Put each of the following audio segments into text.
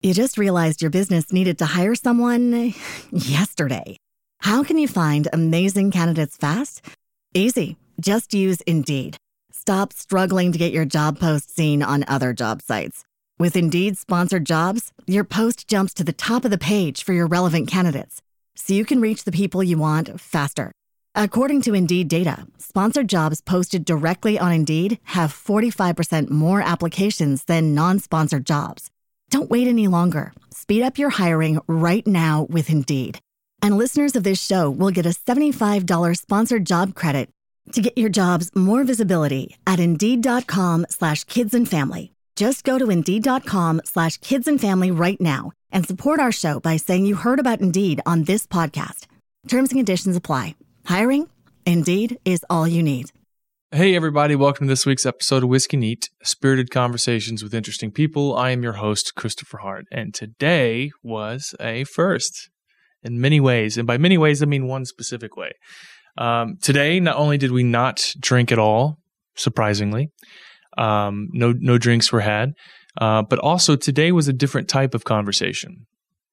You just realized your business needed to hire someone yesterday. How can you find amazing candidates fast? Easy. Just use Indeed. Stop struggling to get your job post seen on other job sites. With Indeed sponsored jobs, your post jumps to the top of the page for your relevant candidates, so you can reach the people you want faster. According to Indeed data, sponsored jobs posted directly on Indeed have 45% more applications than non-sponsored jobs. Don't wait any longer. Speed up your hiring right now with Indeed. And listeners of this show will get a $75 sponsored job credit to get your jobs more visibility at Indeed.com/kidsandfamily. Just go to Indeed.com/kidsandfamily right now and support our show by saying you heard about Indeed on this podcast. Terms and conditions apply. Hiring? Indeed is all you need. Hey everybody, welcome to this week's episode of Whiskey Neat, spirited conversations with interesting people. I am your host, Christopher Hart, and today was a first in many ways. And by many ways, I mean one specific way. Today, not only did we not drink at all, surprisingly, no drinks were had, but also today was a different type of conversation.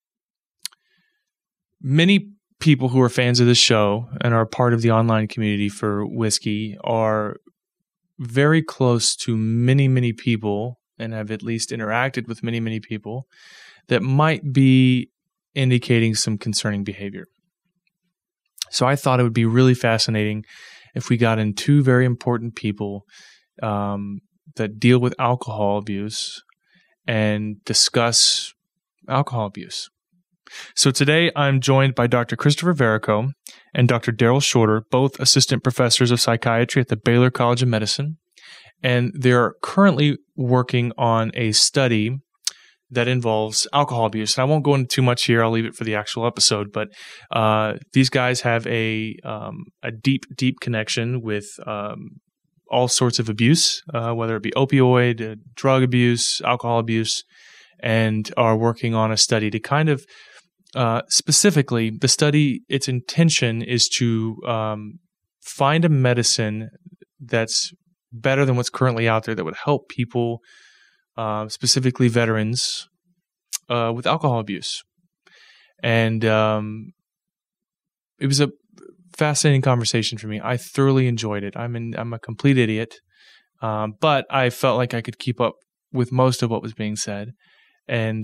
Many people who are fans of this show and are part of the online community for whiskey are very close to many, many people and have at least interacted with many, many people that might be indicating some concerning behavior. So I thought it would be really fascinating if we got in two very important people that deal with alcohol abuse and discuss alcohol abuse. So today I'm joined by Dr. Christopher Verrico and Dr. Daryl Shorter, both assistant professors of psychiatry at the Baylor College of Medicine. And they're currently working on a study that involves alcohol abuse. And I won't go into too much here. I'll leave it for the actual episode. But these guys have a deep, deep connection with all sorts of abuse, whether it be opioid, drug abuse, alcohol abuse, and are working on a study to kind of specifically, the study, its intention is to find a medicine that's better than what's currently out there that would help people, specifically veterans, with alcohol abuse. And it was a fascinating conversation for me. I thoroughly enjoyed it. I'm a complete idiot, but I felt like I could keep up with most of what was being said. And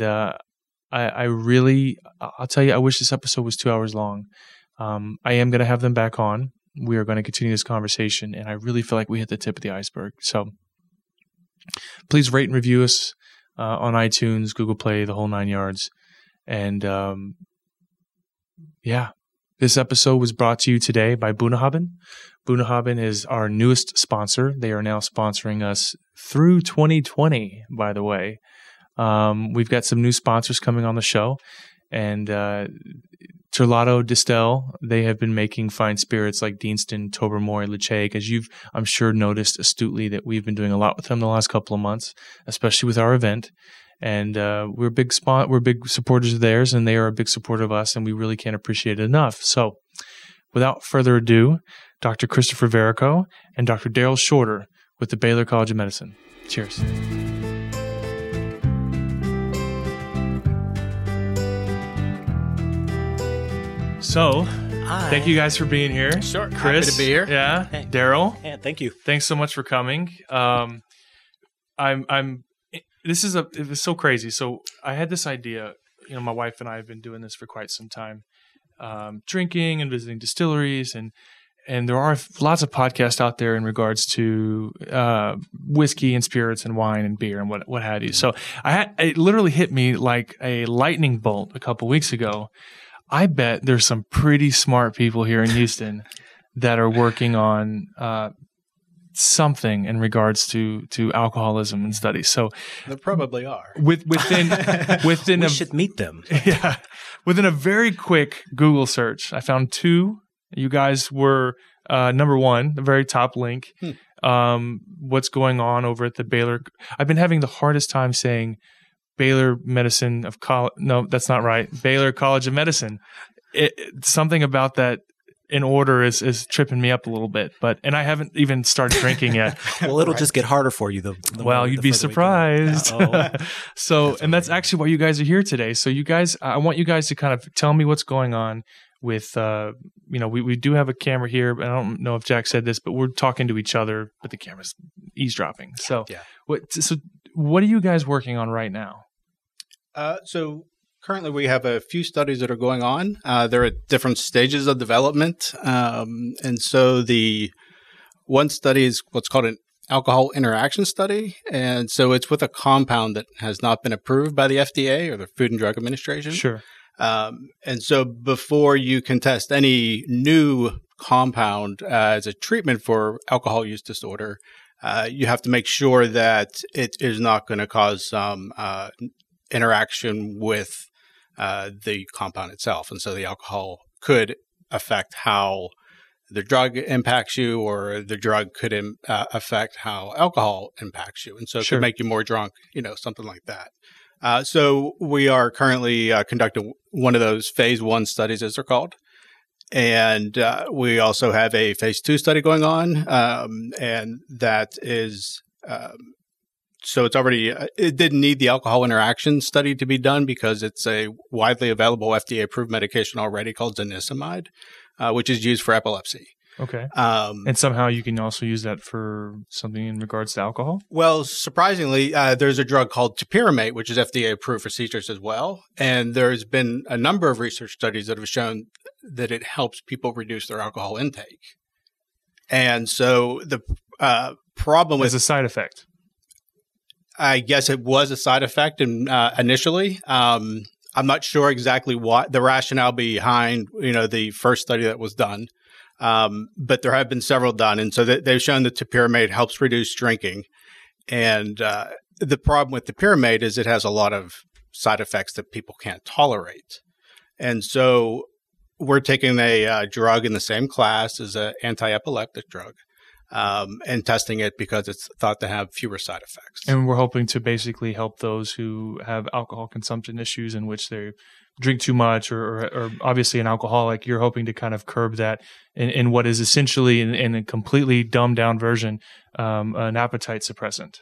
I'll tell you, I wish this episode was 2 hours long. I am going to have them back on. We are going to continue this conversation, and I really feel like we hit the tip of the iceberg. So please rate and review us on iTunes, Google Play, the whole 9 yards. And this episode was brought to you today by Bunnahabhain. Bunnahabhain is our newest sponsor. They are now sponsoring us through 2020, by the way. We've got some new sponsors coming on the show, and Terlato Distel, they have been making fine spirits like Deanston, Tobermory, Leche, as you've, I'm sure, noticed astutely that we've been doing a lot with them the last couple of months, especially with our event. And we're big supporters of theirs, and they are a big supporter of us, and we really can't appreciate it enough. So without further ado, Dr. Christopher Verrico and Dr. Daryl Shorter with the Baylor College of Medicine. Cheers. So, thank you guys for being here. Sure. Chris, Happy to be here. Yeah. Hey. Daryl. Yeah, thank you. Thanks so much for coming. It was so crazy. So I had this idea, my wife and I have been doing this for quite some time, drinking and visiting distilleries, and there are lots of podcasts out there in regards to whiskey and spirits and wine and beer and what have you. So it literally hit me like a lightning bolt a couple weeks ago. I bet there's some pretty smart people here in Houston that are working on something in regards to alcoholism and studies. So There probably are. within We should meet them. Yeah, within a very quick Google search, I found two. You guys were number one, the very top link. What's going on over at the Baylor? I've been having the hardest time saying Baylor No, that's not right. Baylor College of Medicine. Something about that in order is tripping me up a little bit. And I haven't even started drinking yet. Well, it'll just get harder for you. You'd be surprised. That's actually why you guys are here today. So you guys, I want you guys to kind of tell me what's going on with, we do have a camera here, but I don't know if Jack said this, but we're talking to each other, but the camera's eavesdropping. So, what are you guys working on right now? So currently we have a few studies that are going on. They're at different stages of development. And so the one study is what's called an alcohol interaction study. And so it's with a compound that has not been approved by the FDA or the Food and Drug Administration. Sure. And so before you can test any new compound as a treatment for alcohol use disorder, you have to make sure that it is not going to cause some interaction with the compound itself. And so the alcohol could affect how the drug impacts you, or the drug could affect how alcohol impacts you. And so it could make you more drunk, something like that. So we are currently conducting one of those phase 1 studies, as they're called. And we also have a phase 2 study going on. And that is, so it's already, it didn't need the alcohol interaction study to be done because it's a widely available FDA-approved medication already called zonisamide, which is used for epilepsy. Okay. And somehow you can also use that for something in regards to alcohol? Well, surprisingly, there's a drug called topiramate, which is FDA approved for seizures as well. And there's been a number of research studies that have shown that it helps people reduce their alcohol intake. And so the problem with... As a side effect. I guess it was a side effect initially. I'm not sure exactly what the rationale behind, the first study that was done. But there have been several done. And so they've shown that topiramate helps reduce drinking. And the problem with topiramate is it has a lot of side effects that people can't tolerate. And so we're taking a drug in the same class as an anti-epileptic drug and testing it because it's thought to have fewer side effects. And we're hoping to basically help those who have alcohol consumption issues in which they drink too much or obviously an alcoholic. You're hoping to kind of curb that in what is essentially in a completely dumbed down version, an appetite suppressant.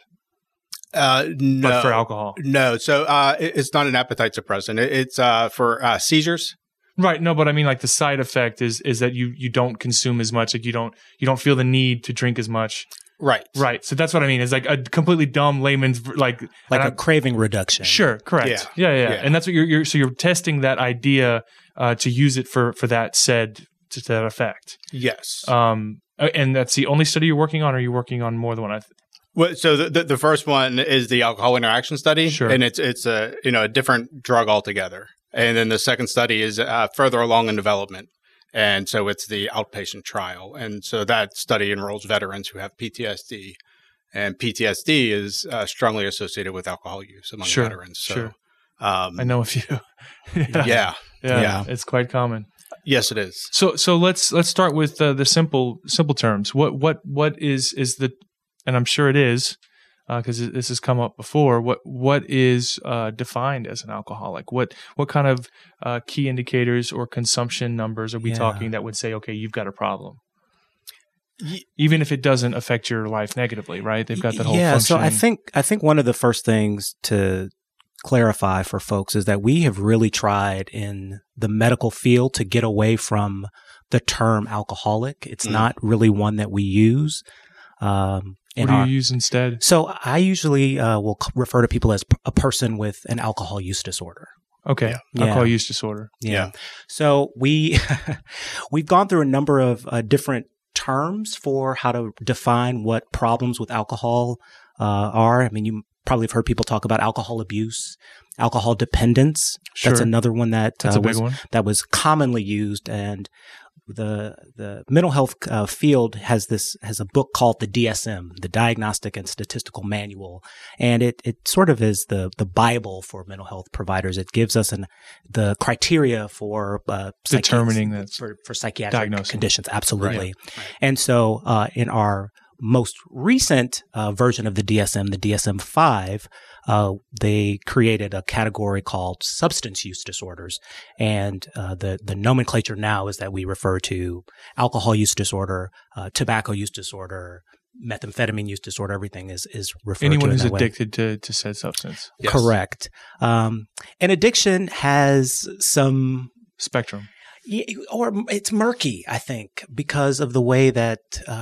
No. But for alcohol. No. So it's not an appetite suppressant. It's for seizures. Right. No, but I mean, like the side effect is that you don't consume as much. Like you don't feel the need to drink as much. Right. Right. So that's what I mean. It's like a completely dumb layman's like a craving reduction. Sure. Correct. Yeah. And that's what you're testing that idea to use it for that to that effect. Yes. And that's the only study you're working on, or are you working on more than one? Well, so the first one is the alcohol interaction study. Sure. And it's a different drug altogether. And then the second study is further along in development. And so it's the outpatient trial. And so that study enrolls veterans who have PTSD. And PTSD is strongly associated with alcohol use among veterans. So, I know a few. Yeah. It's quite common. Yes, it is. So let's start with the simple terms. What is the, and I'm sure it is, because this has come up before. What is defined as an alcoholic? What kind of key indicators or consumption numbers are we talking that would say, okay, you've got a problem? Even if it doesn't affect your life negatively, right? They've got that whole function. So I think one of the first things to clarify for folks is that we have really tried in the medical field to get away from the term alcoholic. It's not really one that we use. What do you use instead? So I usually will refer to people as a person with an alcohol use disorder. Okay. Alcohol use disorder. Yeah. So we've gone through a number of different terms for how to define what problems with alcohol are. I mean, you probably have heard people talk about alcohol abuse, alcohol dependence. Sure. That's another one that was commonly used. And the mental health field has a book called the DSM, the Diagnostic and Statistical Manual, and it sort of is the Bible for mental health providers. It gives us the criteria for determining that for psychiatric diagnosis. conditions. Absolutely. Right. And so in our most recent version of the DSM, the DSM-5, they created a category called substance use disorders. And the nomenclature now is that we refer to alcohol use disorder, tobacco use disorder, methamphetamine use disorder. Everything is referred anyone to who's addicted to said substance. Yes. Correct. And addiction has some spectrum. Or it's murky, I think, because of the way that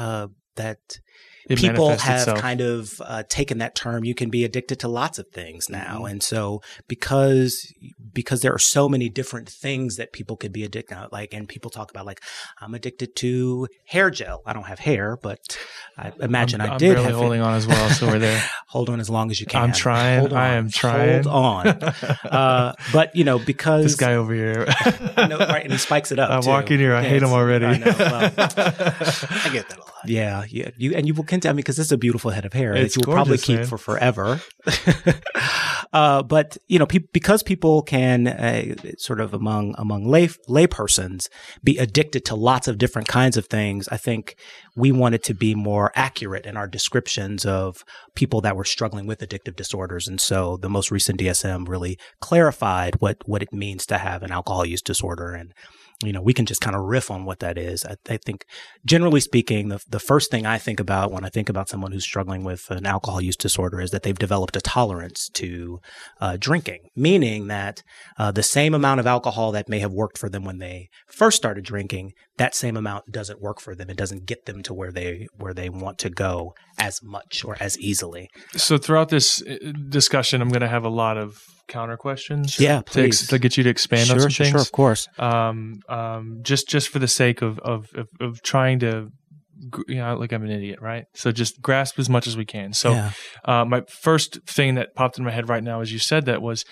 people have itself. Kind of taken that term. You can be addicted to lots of things now. Mm-hmm. And so because there are so many different things that people could be addicted to, and people talk about I'm addicted to hair gel. I don't have hair, but I imagine I did. I'm barely holding on as well, so we're there. Hold on as long as you can. I'm trying. I am trying. Hold on. But because this guy over here, right, and he spikes it up. I walk in here, I hate him already. I know. Well, I get that a lot. Yeah. You will continue because this is a beautiful head of hair it's that you will gorgeous, probably keep man. for forever. But because people can sort of among lay persons be addicted to lots of different kinds of things, I think we wanted to be more accurate in our descriptions of people that were struggling with addictive disorders. And so the most recent DSM really clarified what it means to have an alcohol use disorder. And we can just kind of riff on what that is. I think, generally speaking, the first thing I think about when I think about someone who's struggling with an alcohol use disorder is that they've developed a tolerance to drinking, meaning that the same amount of alcohol that may have worked for them when they first started drinking, that same amount doesn't work for them. It doesn't get them to where they want to go as much or as easily. So throughout this discussion, I'm going to have a lot of counter questions. Yeah, please. To get you to expand on some things. Sure, of course. Just for the sake of trying to, like I'm an idiot, right? So just grasp as much as we can. So, my first thing that popped in my head right now as you said that was,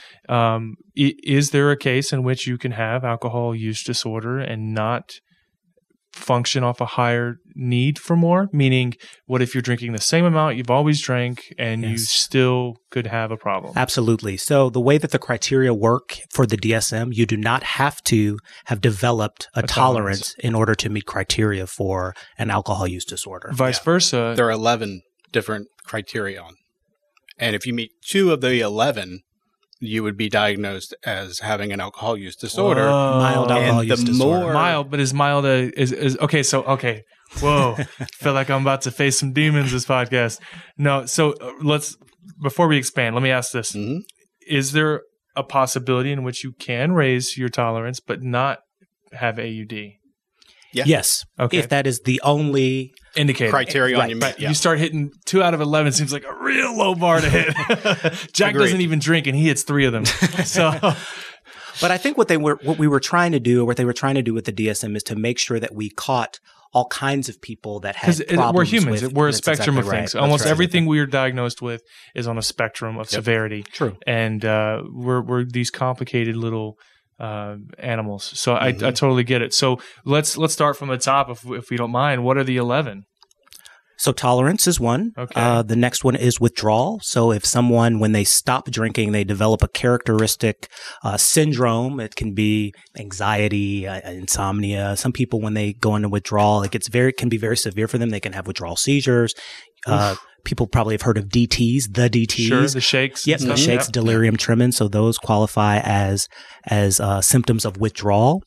is there a case in which you can have alcohol use disorder and not function off a higher need for more? Meaning, what if you're drinking the same amount you've always drank and you still could have a problem? Absolutely. So the way that the criteria work for the DSM, you do not have to have developed a tolerance in order to meet criteria for an alcohol use disorder. Vice versa. There are 11 different criteria. And if you meet 2 of the 11, you would be diagnosed as having an alcohol use disorder. Whoa. Mild alcohol use disorder. Mild, but is mild is okay. So okay, whoa, feel like I'm about to face some demons this podcast. No, so before we expand, let me ask this: Is there a possibility in which you can raise your tolerance but not have AUD? Yeah. Yes. Okay. If that is the only indicator criteria on your You start hitting 2 out of 11 seems like a real low bar to hit. Jack doesn't even drink and he hits 3 of them. So but I think what we were trying to do, or what they were trying to do with the DSM, is to make sure that we caught all kinds of people that had problems. We're humans. We're a spectrum exactly of things. Right. Almost everything we are diagnosed with is on a spectrum of severity. True. And we're these complicated little animals. So I totally get it. So let's start from the top if we don't mind. What are the 11? So tolerance is one. Okay. The next one is withdrawal. So if someone, when they stop drinking, they develop a characteristic syndrome, it can be anxiety, insomnia. Some people, when they go into withdrawal, it can be very severe for them. They can have withdrawal seizures. People probably have heard of DTs, the DTs. Sure, the shakes. Yep, the shakes, delirium tremens. So those qualify as symptoms of withdrawal.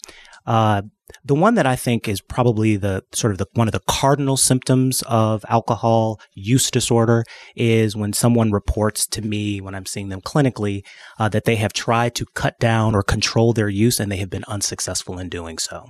The one that I think is probably one of the cardinal symptoms of alcohol use disorder is when someone reports to me, when I'm seeing them clinically, that they have tried to cut down or control their use and they have been unsuccessful in doing so.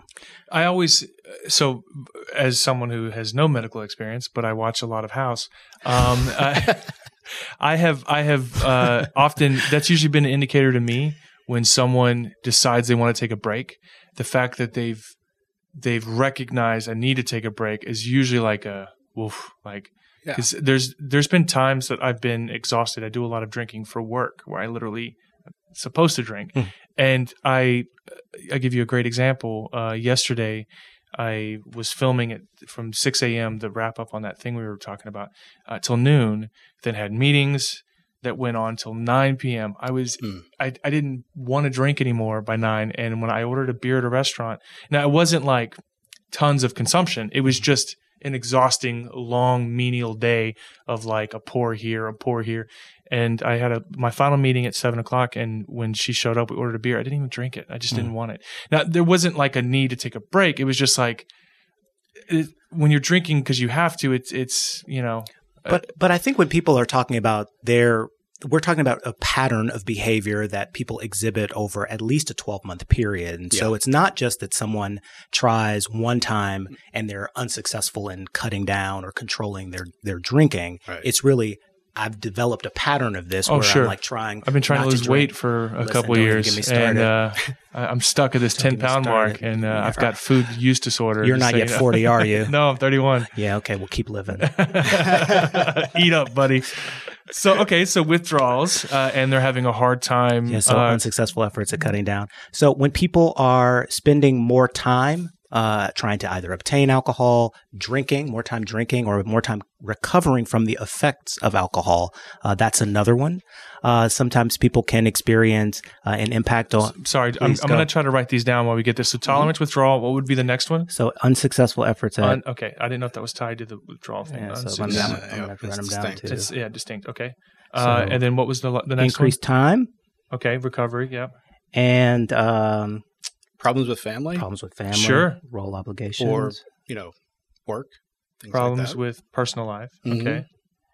As someone who has no medical experience, but I watch a lot of House, I have often, that's usually been an indicator to me when someone decides they want to take a break. The fact that they've recognized I need to take a break is usually like a woof, because there's been times that I've been exhausted. I do a lot of drinking for work where I literally supposed to drink, and I give you a great example. Yesterday, I was filming it from 6 a.m. the wrap up on that thing we were talking about till noon. Then had meetings that went on till 9 p.m. I didn't want to drink anymore by 9. And when I ordered a beer at a restaurant, now it wasn't like tons of consumption. It was an exhausting, long, menial day of like a pour here, a pour here. And I had my final meeting at 7:00. And when she showed up, we ordered a beer. I didn't even drink it. I just didn't want it. Now, there wasn't like a need to take a break. It was just like, when you're drinking because you have to, it's you know. But I think when people are talking about we're talking about a pattern of behavior that people exhibit over at least a 12-month period. And so it's not just that someone tries one time and they're unsuccessful in cutting down or controlling their drinking. Right. It's really, I've developed a pattern of this where I'm like trying. I've been trying to lose weight for a couple of years, and I'm stuck at this 10-pound mark, and I've got food use disorder. You're not yet 40, are you? No, I'm 31. Yeah, okay, we'll keep living. Eat up, buddy. So withdrawals, and they're having a hard time. Yeah, so unsuccessful efforts at cutting down. So when people are spending more time trying to either obtain alcohol, more time drinking, or more time recovering from the effects of alcohol. That's another one. Sometimes people can experience an impact on... Sorry, I'm going to try to write these down while we get this. So tolerance, withdrawal, what would be the next one? So unsuccessful efforts at... okay, I didn't know if that was tied to the withdrawal thing. Yeah, so I'm going to have to run them down too. It's distinct, okay. And then what was the next one? Increased time. Okay, recovery, yeah. And... Problems with family? Sure. Role obligations. Or, work. Problems like with personal life. Okay.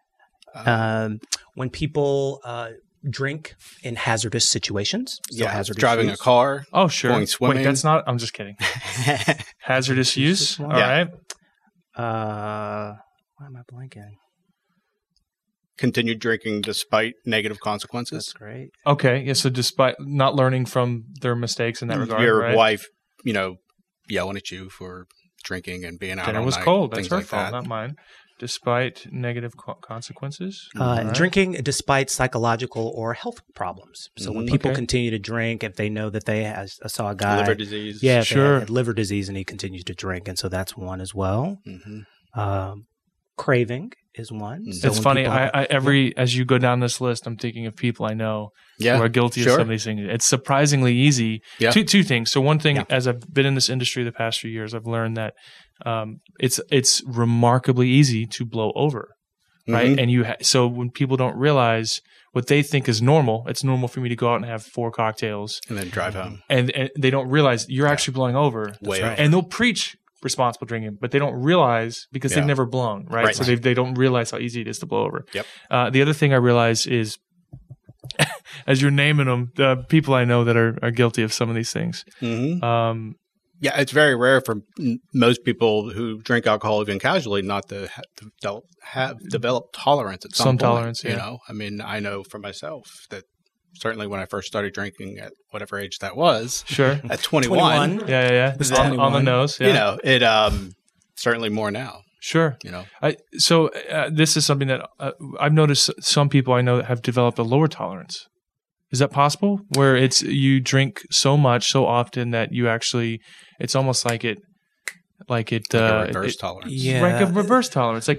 When people drink in hazardous situations. Hazardous driving use. A car. Oh, sure. Going swimming. Wait, that's not... I'm just kidding. Hazardous use? All right. Why am I blanking? Continued drinking despite negative consequences. That's great. Okay. Yeah. So despite not learning from their mistakes in that regard, your wife, yelling at you for drinking and being out all night. Dinner was cold. That's her like fault, not mine. Despite negative consequences. Drinking despite psychological or health problems. So when people continue to drink, if they know that I saw a guy. Liver disease. Yeah, sure. Had liver disease and he continues to drink. And so that's one as well. Mm-hmm. Craving is one. So it's funny. As you go down this list, I'm thinking of people I know who are guilty of some of these things. It's surprisingly easy. Yeah. Two things. So one thing, as I've been in this industry the past few years, I've learned that it's remarkably easy to blow over, right? Mm-hmm. And so when people don't realize what they think is normal, it's normal for me to go out and have 4 cocktails and then drive home, and they don't realize you're actually blowing over. Way over. And they'll preach responsible drinking, but they don't realize because they've never blown, right? So they don't realize how easy it is to blow over. Yep. The other thing I realize is, as you're naming them, the people I know that are guilty of some of these things. Mm-hmm. It's very rare for most people who drink alcohol even casually not to have developed tolerance at some point. Tolerance, I know for myself that certainly when I first started drinking at whatever age that was. Sure. At 21. Yeah. On the nose. Yeah. It certainly more now. Sure. So this is something that I've noticed some people I know that have developed a lower tolerance. Is that possible? Where you drink so much, so often that you actually, it's almost like a reverse tolerance. Yeah. Like a reverse tolerance.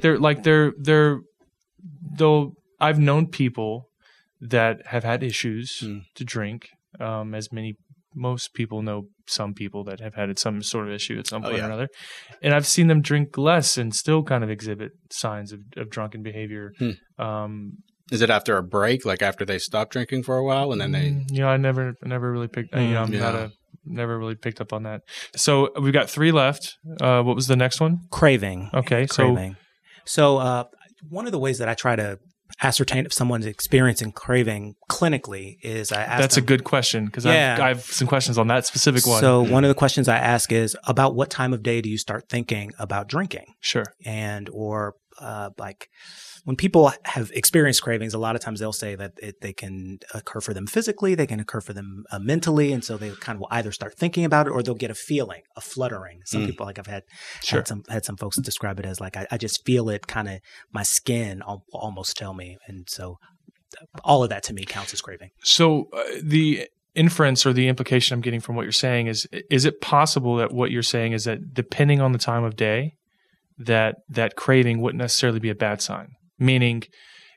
I've known people that have had issues to drink, as most people know some people that have had some sort of issue at some point or another. And I've seen them drink less and still kind of exhibit signs of drunken behavior. Is it after a break, like after they stop drinking for a while and then they... I never really picked... never really picked up on that. So we've got 3 left. What was the next one? Craving. Okay. Craving. So one of the ways that I try to ascertain if someone's experiencing craving clinically is I ask That's a good question because I have some questions on that specific one. So one of the questions I ask is about what time of day do you start thinking about drinking? Sure. Or when people have experienced cravings, a lot of times they'll say that they can occur for them physically, they can occur for them mentally, and so they kind of will either start thinking about it or they'll get a feeling, a fluttering. Some people, like I've had some folks describe it as like I just feel it, kind of my skin almost tell me, and so all of that to me counts as craving. So the inference or the implication I'm getting from what you're saying is it possible that what you're saying is that depending on the time of day, that craving wouldn't necessarily be a bad sign? Meaning,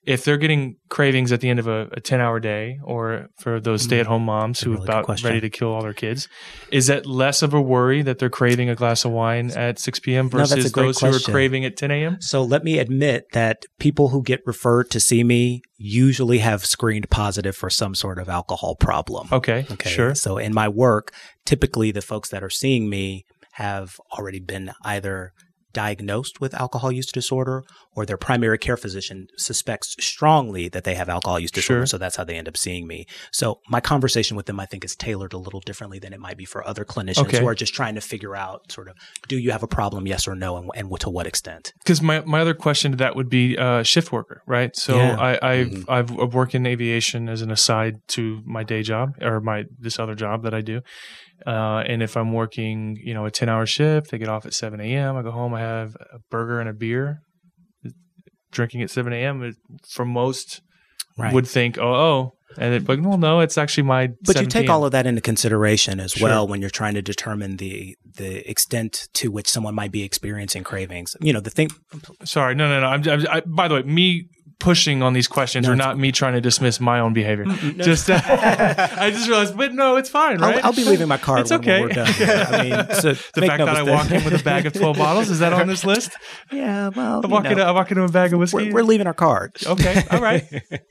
if they're getting cravings at the end of a 10-hour day, or for those stay-at-home moms who are about ready to kill all their kids, is that less of a worry that they're craving a glass of wine at 6 p.m. versus those who are craving at 10 a.m.? So let me admit that people who get referred to see me usually have screened positive for some sort of alcohol problem. Okay, sure. So in my work, typically the folks that are seeing me have already been either diagnosed with alcohol use disorder, or their primary care physician suspects strongly that they have alcohol use disorder. Sure. So that's how they end up seeing me. So my conversation with them, I think, is tailored a little differently than it might be for other clinicians who are just trying to figure out sort of, do you have a problem? Yes or no? And to what extent? Because my other question to that would be shift worker, right? So I've worked in aviation as an aside to my day job, or this other job that I do. And if I'm working, a 10-hour shift, I get off at 7 a.m. I go home, I have a burger and a beer. Drinking at 7 a.m. for most would think, but no, it's actually my. But you take all of that into consideration as well when you're trying to determine the extent to which someone might be experiencing cravings. The thing. Sorry, no. I, by the way, me pushing on these questions are not me trying to dismiss my own behavior. I just realized, but no, it's fine, right? I'll be leaving my card when we're done. I mean, so the fact that I walk in with a bag of 12 bottles, is that on this list? Yeah, well, I walk into a bag of whiskey. We're leaving our card. Okay, all right.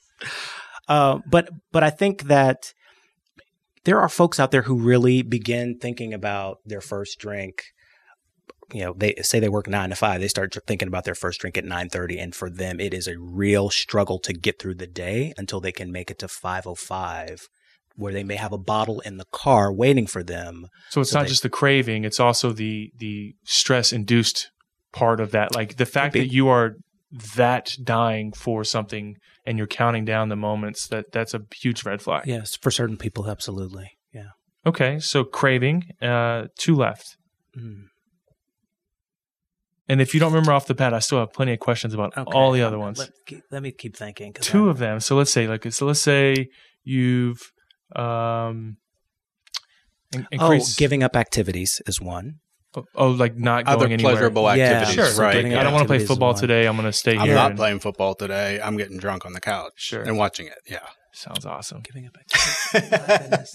But I think that there are folks out there who really begin thinking about their first drink. They say they work 9 to 5. They start thinking about their first drink at 9:30, and for them, it is a real struggle to get through the day until they can make it to 5:05, where they may have a bottle in the car waiting for them. So it's not just the craving; it's also the stress-induced part of that, like the fact that you are that dying for something and you're counting down the moments. That's a huge red flag. Yes, for certain people, absolutely. Yeah. Okay, so craving, 2 left. And if you don't remember off the bat, I still have plenty of questions about all the other ones. Let me keep thinking. 2 of them. So let's say you've increased. Giving up activities is one. Like not going anywhere. Other pleasurable activities, sure. right? I don't want to play football today. I'm going to stay here. I'm not playing football today. I'm getting drunk on the couch and watching it. Yeah. Sounds awesome. Giving up activities.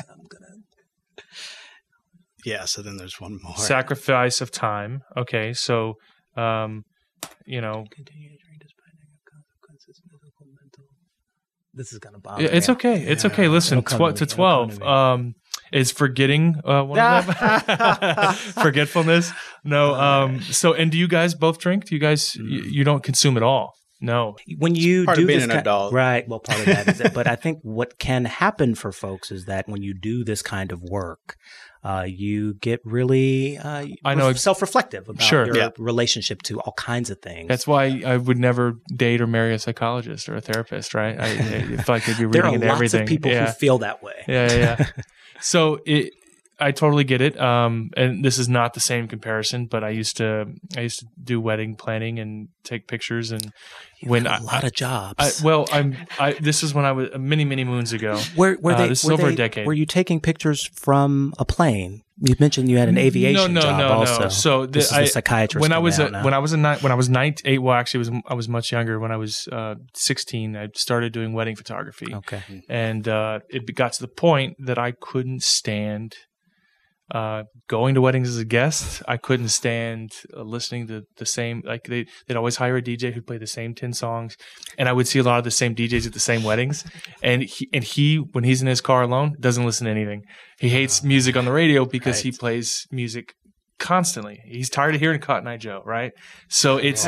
Yeah, so then there's one more. Sacrifice of time. Okay, so Continue to drink despite negative consequences, physical, mental. This is gonna bother me. It's okay. It's okay. Listen, to 12. Is forgetting one of them? Forgetfulness? No. So, and do you guys both drink? Do you guys? You don't consume at all? No. When you part do of being this an adult, right? Well, part of that is it. But I think what can happen for folks is that when you do this kind of work, you get really self-reflective about your relationship to all kinds of things. That's why I would never date or marry a psychologist or a therapist, right? I feel like they'd be reading into everything. There are lots of people who feel that way. Yeah. So I totally get it. And this is not the same comparison, but I used to do wedding planning and take pictures. And a lot of jobs. This is when I was many moons ago. This is over a decade. Were you taking pictures from a plane? You mentioned you had an aviation job also. No. So this is the psychiatrist. When I was 19, well, actually, I was much younger. When I was 16, I started doing wedding photography. Okay, and it got to the point that I couldn't stand going to weddings as a guest. I couldn't stand listening to the same, like they'd always hire a DJ who'd play the same 10 songs, and I would see a lot of the same DJs at the same weddings. And he when he's in his car alone, doesn't listen to anything. He hates music on the radio because he plays music constantly. He's tired of hearing Cotton Eye Joe, right? So it's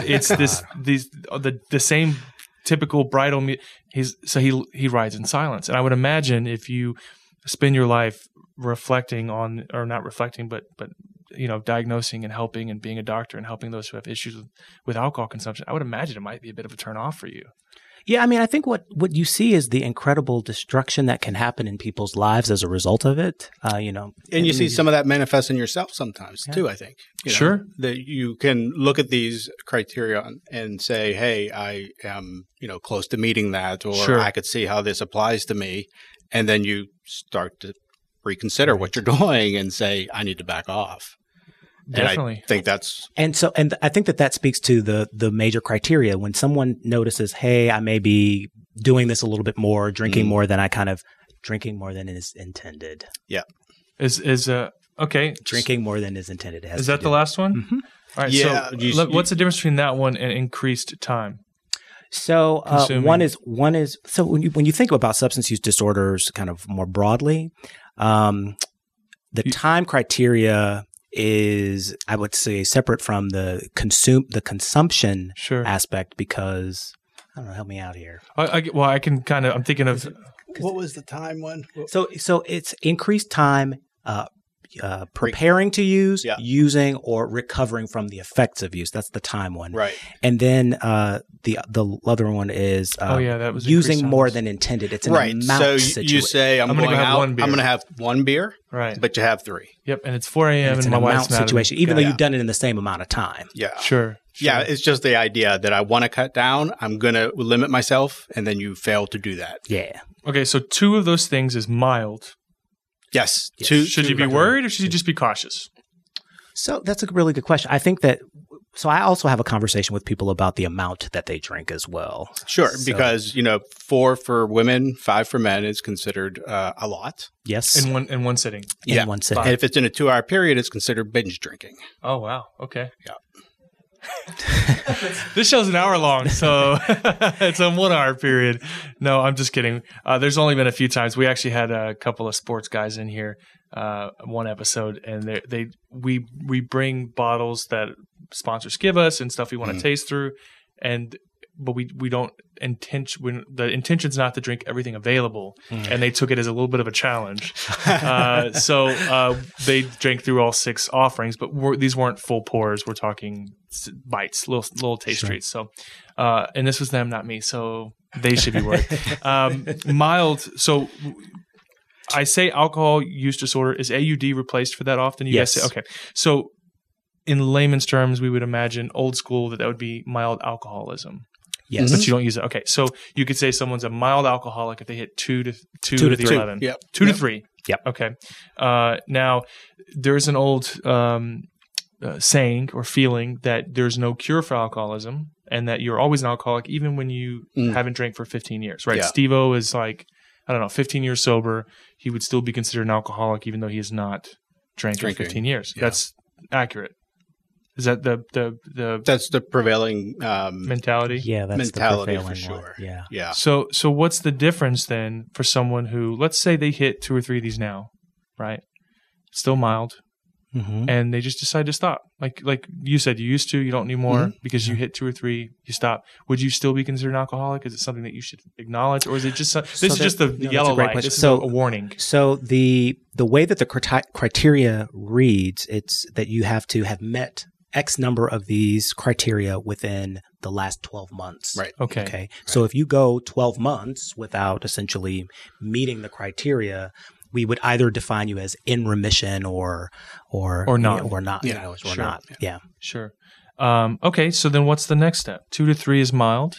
the same typical bridal he rides in silence. And I would imagine if you spend your life reflecting on, or not reflecting, but diagnosing and helping and being a doctor and helping those who have issues with alcohol consumption, I would imagine it might be a bit of a turn off for you. Yeah, I mean, I think what you see is the incredible destruction that can happen in people's lives as a result of it. And you see some of that manifest in yourself sometimes too. I think sure that you can look at these criteria and say, "Hey, I am close to meeting that," or "I could see how this applies to me," and then you start to reconsider what you're doing and say, I need to back off. Definitely. I think that's and I think that speaks to the major criteria when someone notices, hey, I may be doing this a little bit more, drinking more than drinking more than is intended. Yeah. Okay. Drinking more than is intended. Is that the last one? Mm-hmm. All right. Yeah. So what's the difference between that one and increased time? So one is so when you think about substance use disorders kind of more broadly, the time criteria is, I would say, separate from the consumption aspect because I don't know. Help me out here. I can kind of. I'm thinking of what was the time one? So it's increased time. Preparing to use, using, or recovering from the effects of use. That's the time one. Right. And then the other one is that was using more than intended. It's an amount situation. You say, I'm going out, I'm going to have one beer, right? But you have 3. Yep, and it's 4 a.m. and my wife's mad situation, even though you've done it in the same amount of time. Yeah. Sure. Yeah, it's just the idea that I want to cut down. I'm going to limit myself, and then you fail to do that. Yeah. Okay, so 2 of those things is mild. Yes. Should you be worried or should you just be cautious? So that's a really good question. I think that so I also have a conversation with people about the amount that they drink as well. Sure, because 4 for women, 5 for men is considered a lot. Yes. In one sitting. In one sitting. And if it's in a 2-hour period, it's considered binge drinking. Oh wow. Okay. Yeah. This show's an hour long, so it's a 1 hour period. No, I'm just kidding. There's only been a few times. We actually had a couple of sports guys in here one episode, and we bring bottles that sponsors give us and stuff we want to taste through, but we don't the intention's not to drink everything available, and they took it as a little bit of a challenge. So they drank through all 6 offerings, but these weren't full pours. We're talking bites, little taste treats. So, and this was them, not me. So they should be worried. Mild. So I say alcohol use disorder. Is AUD replaced for that often? Yes. Guys say, okay. So in layman's terms, we would imagine old school that would be mild alcoholism. Yes. But you don't use it. Okay. So you could say someone's a mild alcoholic if they hit 2 to the 11. Yep. 2 to 3. Yep. Okay. Now, there's an old saying or feeling that there's no cure for alcoholism and that you're always an alcoholic even when you haven't drank for 15 years, right? Yeah. Steve-O is 15 years sober. He would still be considered an alcoholic even though he has not drank for 15 years. Yeah. That's accurate. Is that the that's the prevailing mentality? Yeah, that's mentality the for sure. One. Yeah. So what's the difference then for someone who, let's say they hit 2 or 3 of these now, right? Still mild, and they just decide to stop. Like you said, you used to, you don't need more because you hit 2 or 3, you stop. Would you still be considered an alcoholic? Is it something that you should acknowledge, or is it just this is just the yellow light? This is a warning. So the way that the criteria reads, it's that you have to have met X number of these criteria within the last 12 months. Right. Okay. Right. So if you go 12 months without essentially meeting the criteria, we would either define you as in remission or not. Or not. Yeah. Or not. Yeah. Sure. Okay. So then what's the next step? 2 to 3 is mild.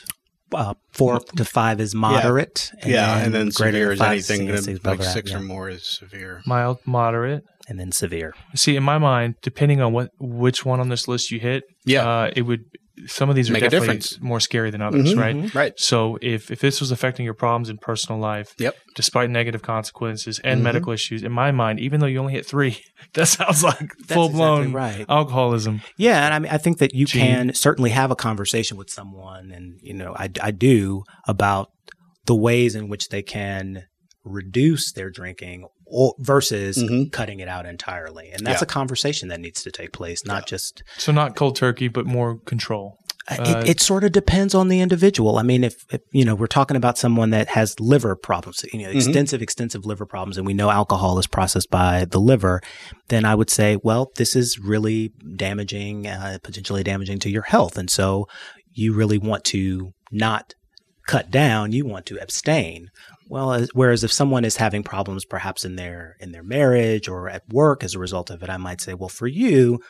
4 to 5 is moderate. And then severe is 5, anything like 6 or more is severe. Mild, moderate. And then severe. See, in my mind, depending on which one on this list you hit, it would. Some of these are make definitely more scary than others, right? Right. So if this was affecting your problems in personal life, despite negative consequences and medical issues, in my mind, even though you only hit 3, that sounds like full-blown alcoholism. Yeah, and I mean, I think that you can certainly have a conversation with someone, and I do, about the ways in which they can reduce their drinking versus cutting it out entirely. And that's a conversation that needs to take place, not just... So not cold turkey, but more control. It sort of depends on the individual. I mean, if we're talking about someone that has liver problems, extensive liver problems, and we know alcohol is processed by the liver, then I would say, well, this is really damaging, potentially damaging to your health. And so you really want to not cut down, you want to abstain. Well, whereas if someone is having problems perhaps in their marriage or at work as a result of it, I might say, well, for you,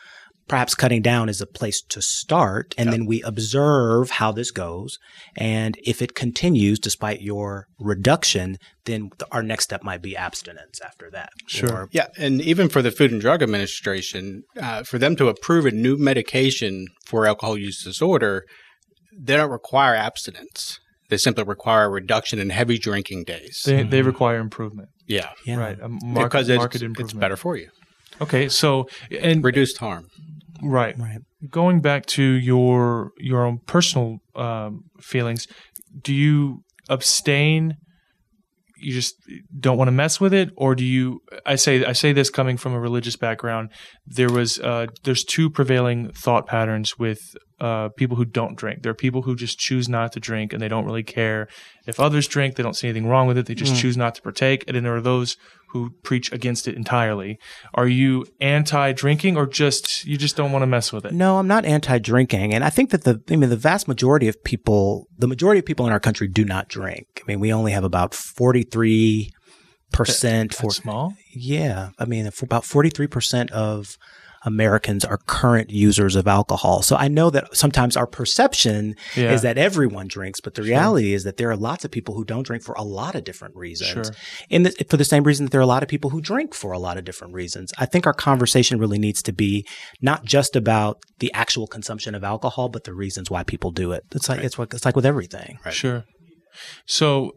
perhaps cutting down is a place to start. And then we observe how this goes. And if it continues despite your reduction, then our next step might be abstinence after that. Sure. Yeah. And even for the Food and Drug Administration, for them to approve a new medication for alcohol use disorder, they don't require abstinence. They simply require a reduction in heavy drinking days. They require improvement. Yeah. Right. Because it's better for you. Okay. So, and reduced harm. Right. Going back to your own personal feelings, do you abstain? You just don't want to mess with it, or do you? I say this coming from a religious background. There's two prevailing thought patterns with people who don't drink. There are people who just choose not to drink, and they don't really care if others drink. They don't see anything wrong with it. They just choose not to partake. And then there are those who preach against it entirely. Are you anti-drinking, or you just don't want to mess with it? No, I'm not anti-drinking. And I think that the vast majority of people, in our country do not drink. I mean, we only have about 43%. That's small? Yeah. I mean, for about 43% of Americans are current users of alcohol. So I know that sometimes our perception is that everyone drinks, but the reality is that there are lots of people who don't drink for a lot of different reasons. Sure. For the same reason that there are a lot of people who drink for a lot of different reasons. I think our conversation really needs to be not just about the actual consumption of alcohol, but the reasons why people do it. It's like with everything. Right. Sure. So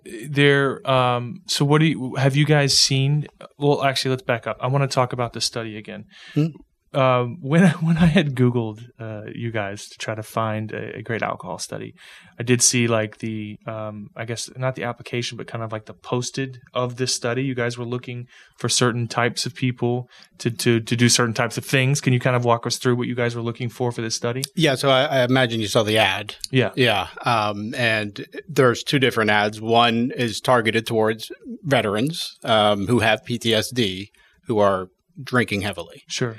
what have you guys seen? Well, actually, let's back up. I want to talk about the study again. When I had Googled you guys to try to find a great alcohol study, I did see like the I guess not the application, but kind of like the posted of this study. You guys were looking for certain types of people to do certain types of things. Can you kind of walk us through what you guys were looking for this study? Yeah, so I imagine you saw the ad. Yeah. And there's two different ads. One is targeted towards veterans who have PTSD, who are drinking heavily. Sure.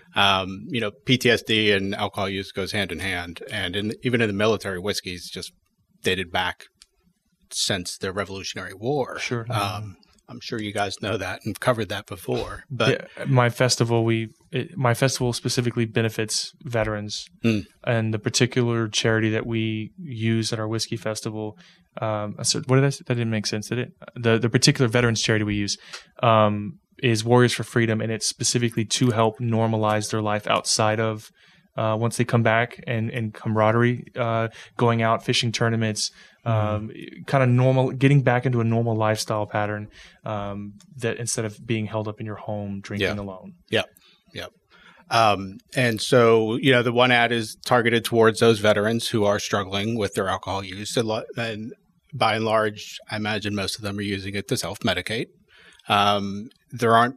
PTSD and alcohol use goes hand in hand. And even in the military, whiskey's just dated back since the Revolutionary War. Sure. I'm sure you guys know that and covered that before. But my festival specifically benefits veterans, and the particular charity that we use at our whiskey festival. That didn't make sense, did it? The particular veterans charity we use is Warriors for Freedom, and it's specifically to help normalize their life outside of once they come back, and camaraderie, going out, fishing tournaments, kind of normal, getting back into a normal lifestyle pattern, that instead of being held up in your home drinking alone. Yeah. And so, the one ad is targeted towards those veterans who are struggling with their alcohol use. And by and large, I imagine most of them are using it to self-medicate. There aren't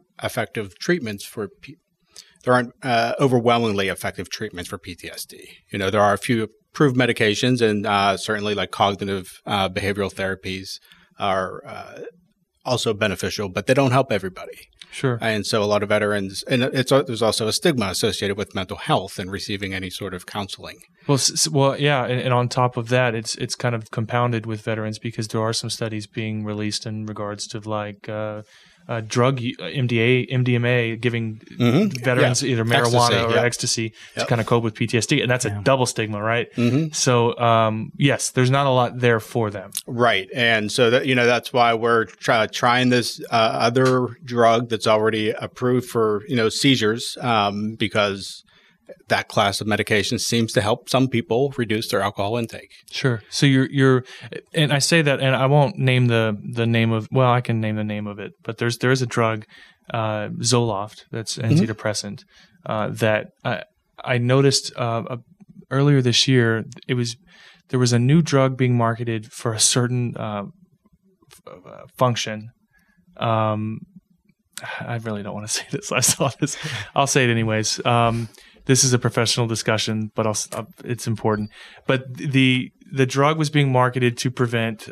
overwhelmingly effective treatments for PTSD. There are a few approved medications, and certainly like cognitive behavioral therapies are also beneficial, but they don't help everybody. Sure. And so a lot of veterans, and there's also a stigma associated with mental health and receiving any sort of counseling. Well, yeah, and on top of that, it's kind of compounded with veterans because there are some studies being released in regards to like drug MDMA giving veterans either marijuana or ecstasy to kind of cope with PTSD, and that's a double stigma, right? So yes, there's not a lot there for them, right? And so that's why we're trying this other drug that's already approved for seizures, because that class of medication seems to help some people reduce their alcohol intake. Sure. So you're, and I say that, and I won't name the name of. Well, I can name the name of it, but there is a drug, Zoloft, that's antidepressant, that I noticed earlier this year. There was a new drug being marketed for a certain function. I really don't want to say this. I saw this. I'll say it anyways. This is a professional discussion, but it's important. But the drug was being marketed to prevent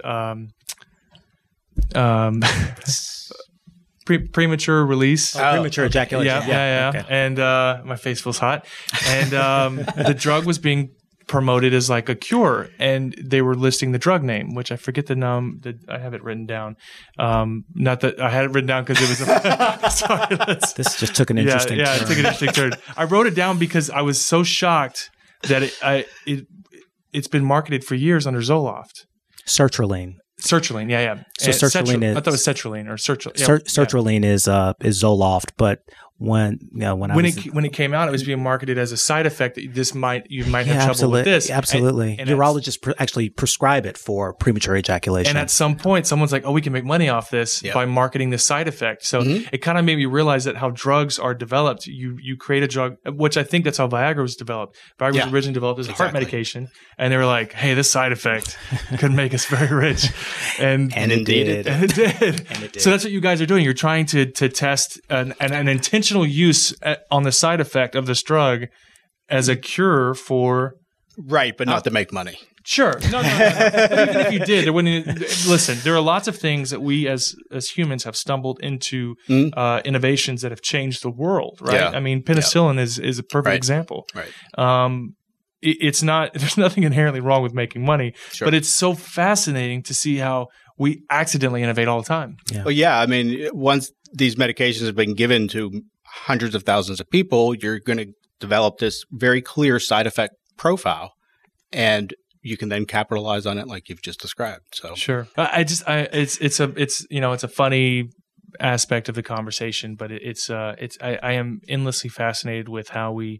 premature release. Premature ejaculation. Yeah. Okay. And my face feels hot. And the drug was being promoted as like a cure, and they were listing the drug name, which I forget the name. I have it written down. Not that I had it written down because it was sorry. This just took an interesting turn. It took an interesting turn. I wrote it down because I was so shocked that it's been marketed for years under Zoloft. Sertraline. Sertraline, yeah. So sertraline is. I thought it was sertraline or sertraline. Sertraline is Zoloft, but when it came out, it was being marketed as a side effect that you might have trouble with this. Absolutely, and urologists actually prescribe it for premature ejaculation. And at some point, someone's like, "Oh, we can make money off this by marketing this side effect." So it kind of made me realize that how drugs are developed. You create a drug, which I think that's how Viagra was developed. Viagra was originally developed as a heart medication, and they were like, "Hey, this side effect could make us very rich," and it did. So that's what you guys are doing. You're trying to test an intentional use on the side effect of this drug as a cure for but not to make money. Sure. No. But even if you did, there wouldn't. Listen, there are lots of things that we as humans have stumbled into innovations that have changed the world, right? Yeah. I mean, penicillin is a perfect example. Right. It's not. There's nothing inherently wrong with making money, but it's so fascinating to see how we accidentally innovate all the time. Yeah. Well, I mean, once these medications have been given to hundreds of thousands of people, you're going to develop this very clear side effect profile, and you can then capitalize on it like you've just described. So sure, it's a funny aspect of the conversation, but I am endlessly fascinated with how we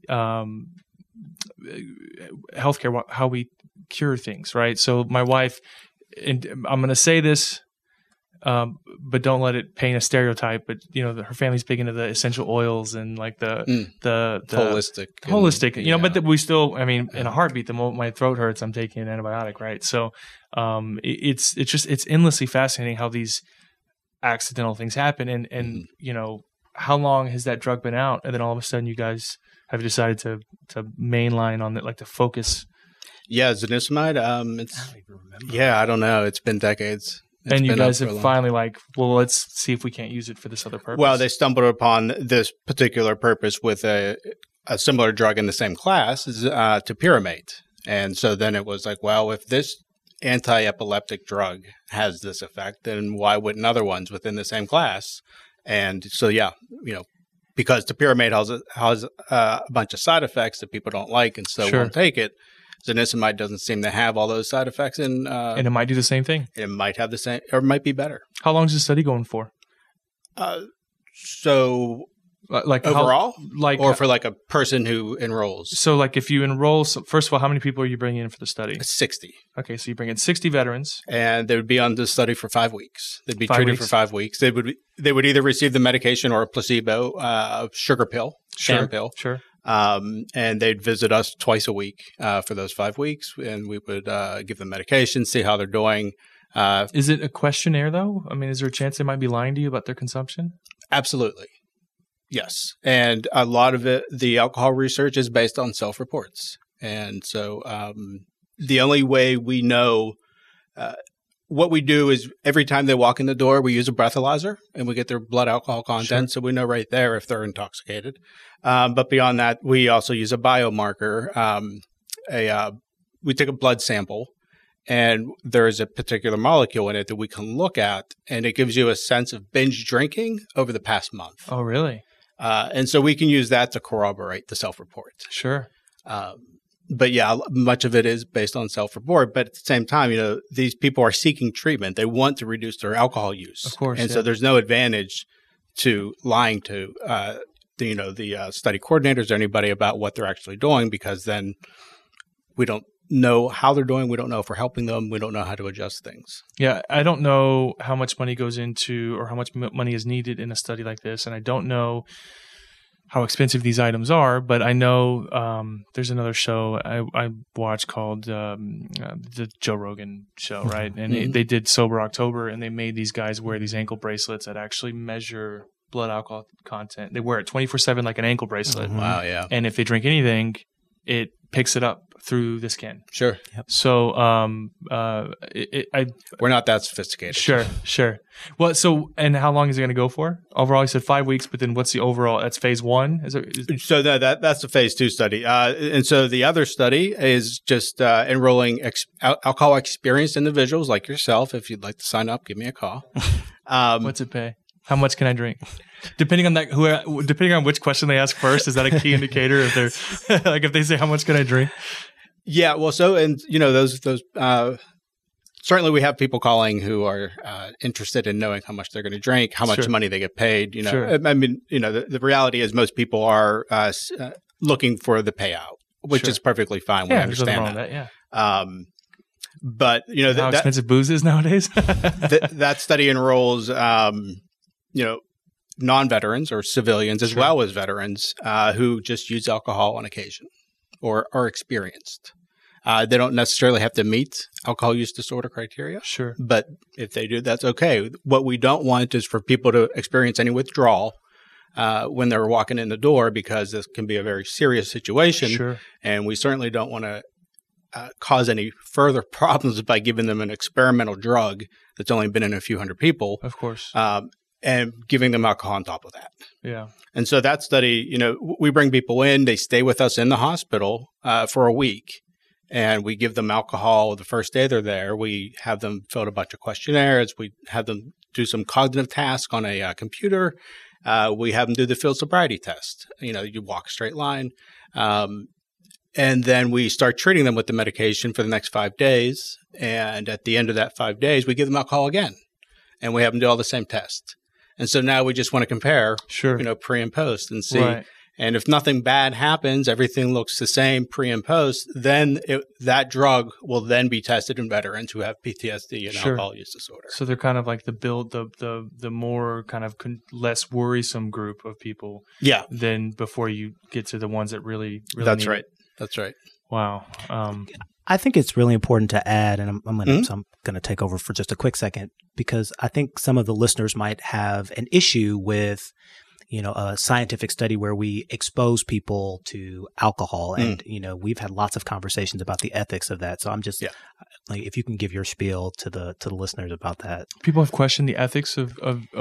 healthcare, how we cure things, right? So my wife, and I'm going to say this, but don't let it paint a stereotype. But her family's big into the essential oils and like the holistic. But we still, I mean, in a heartbeat, the moment my throat hurts, I'm taking an antibiotic, right? So it's endlessly fascinating how these accidental things happen, and how long has that drug been out, and then all of a sudden you guys have decided to mainline on it, like to focus. Yeah, zonisamide. I don't even remember. I don't know. It's been decades. And you guys have finally let's see if we can't use it for this other purpose. Well, they stumbled upon this particular purpose with a similar drug in the same class, topiramate. And so then it was like, well, if this anti-epileptic drug has this effect, then why wouldn't other ones within the same class? And so, because topiramate has a bunch of side effects that people don't like and so won't take it. Zonisamide doesn't seem to have all those side effects, and it might do the same thing. It might have the same, or it might be better. How long is the study going for? Overall, for like a person who enrolls. So, like, if you enroll, first of all, how many people are you bringing in for the study? 60. Okay, so you bring in 60 veterans, and they would be on the study for 5 weeks. They'd be treated for 5 weeks. They would either receive the medication or a placebo, sugar pill, sham pill. Sure. And they'd visit us twice a week for those 5 weeks, and we would give them medication, see how they're doing. Is it a questionnaire, though? I mean, is there a chance they might be lying to you about their consumption? Absolutely. Yes. And a lot of it, the alcohol research is based on self-reports. And so the only way we know what we do is every time they walk in the door, we use a breathalyzer and we get their blood alcohol content. Sure. So we know right there if they're intoxicated. But beyond that, we also use a biomarker. We take a blood sample, and there is a particular molecule in it that we can look at, and it gives you a sense of binge drinking over the past month. Oh, really? And so we can use that to corroborate the self-report. Sure. But much of it is based on self-report. But at the same time, these people are seeking treatment. They want to reduce their alcohol use. Of course. And so there's no advantage to lying to the study coordinators or anybody about what they're actually doing, because then we don't know how they're doing. We don't know if we're helping them. We don't know how to adjust things. Yeah, I don't know how much money goes into or how much money is needed in a study like this, and I don't know how expensive these items are, but I know there's another show I watch called the Joe Rogan show, right? And they did Sober October, and they made these guys wear these ankle bracelets that actually measure blood alcohol content. They wear it 24/7 like an ankle bracelet. Wow, yeah. And if they drink anything, it picks it up through the skin. Sure. Yep. So we're not that sophisticated. Sure. Well, so and how long is it going to go for? Overall, you said 5 weeks, but then what's the overall? That's phase 1. So that's the phase 2 study, and so the other study is just enrolling alcohol experienced individuals like yourself. If you'd like to sign up, give me a call. What's it pay? How much can I drink? Depending on which question they ask first, is that a key indicator if they're like if they say how much can I drink? Yeah, well, so and those certainly we have people calling who are interested in knowing how much they're going to drink, how much money they get paid. Sure. I mean, the reality is most people are looking for the payout, which is perfectly fine. We understand there's nothing wrong with that. Yeah. But how expensive booze is nowadays. that study enrolls non-veterans or civilians as well as veterans who just use alcohol on occasion or are experienced. They don't necessarily have to meet alcohol use disorder criteria. Sure. But if they do, that's okay. What we don't want is for people to experience any withdrawal when they're walking in the door, because this can be a very serious situation. Sure. And we certainly don't want to cause any further problems by giving them an experimental drug that's only been in a few hundred people. Of course. And giving them alcohol on top of that. Yeah. And so that study, we bring people in, they stay with us in the hospital for a week, and we give them alcohol the first day they're there. We have them fill out a bunch of questionnaires. We have them do some cognitive tasks on a computer. We have them do the field sobriety test. You walk a straight line. And then we start treating them with the medication for the next 5 days. And at the end of that 5 days, we give them alcohol again. And we have them do all the same tests. And so now we just want to compare, pre and post and see. Right. And if nothing bad happens, everything looks the same pre and post, then that drug will then be tested in veterans who have PTSD and alcohol use disorder. So they're kind of like the more kind of less worrisome group of people. Yeah. Than before you get to the ones that really That's need right. it. That's right. Wow. I think it's really important to add, and I'm going to take over for just a quick second, because I think some of the listeners might have an issue with, a scientific study where we expose people to alcohol. And, we've had lots of conversations about the ethics of that. So I'm just like, if you can give your spiel to the listeners about that. People have questioned the ethics of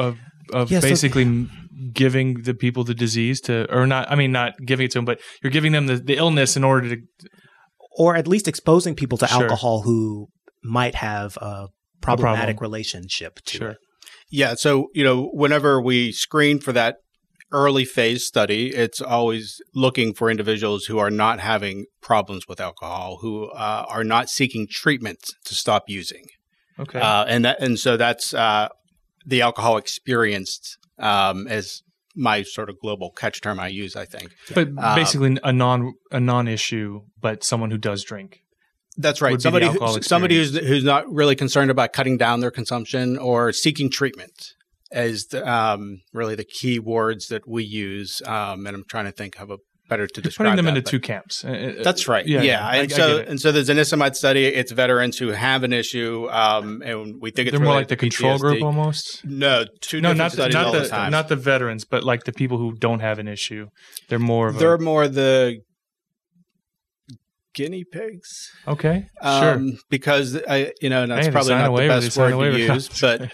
basically giving the people the disease not giving it to them, but you're giving them the illness in order to, or at least exposing people to alcohol who might have a problematic relationship to it. Yeah. So, whenever we screen for that early phase study, it's always looking for individuals who are not having problems with alcohol, who are not seeking treatment to stop using. Okay. And so that's the alcohol experienced as my sort of global catch term I use, I think. But basically a non-issue, but someone who does drink. That's right. Somebody who's not really concerned about cutting down their consumption or seeking treatment is really the key words that we use. And I'm trying to think of a better to describe putting them that, into two camps. That's right. Yeah. And so the zanisamide study, it's veterans who have an issue, and we think it's more like the control group almost. No, different studies all the time. Not the veterans, but like the people who don't have an issue. They're more the guinea pigs. Okay, sure. Because that's probably not the best word to use, but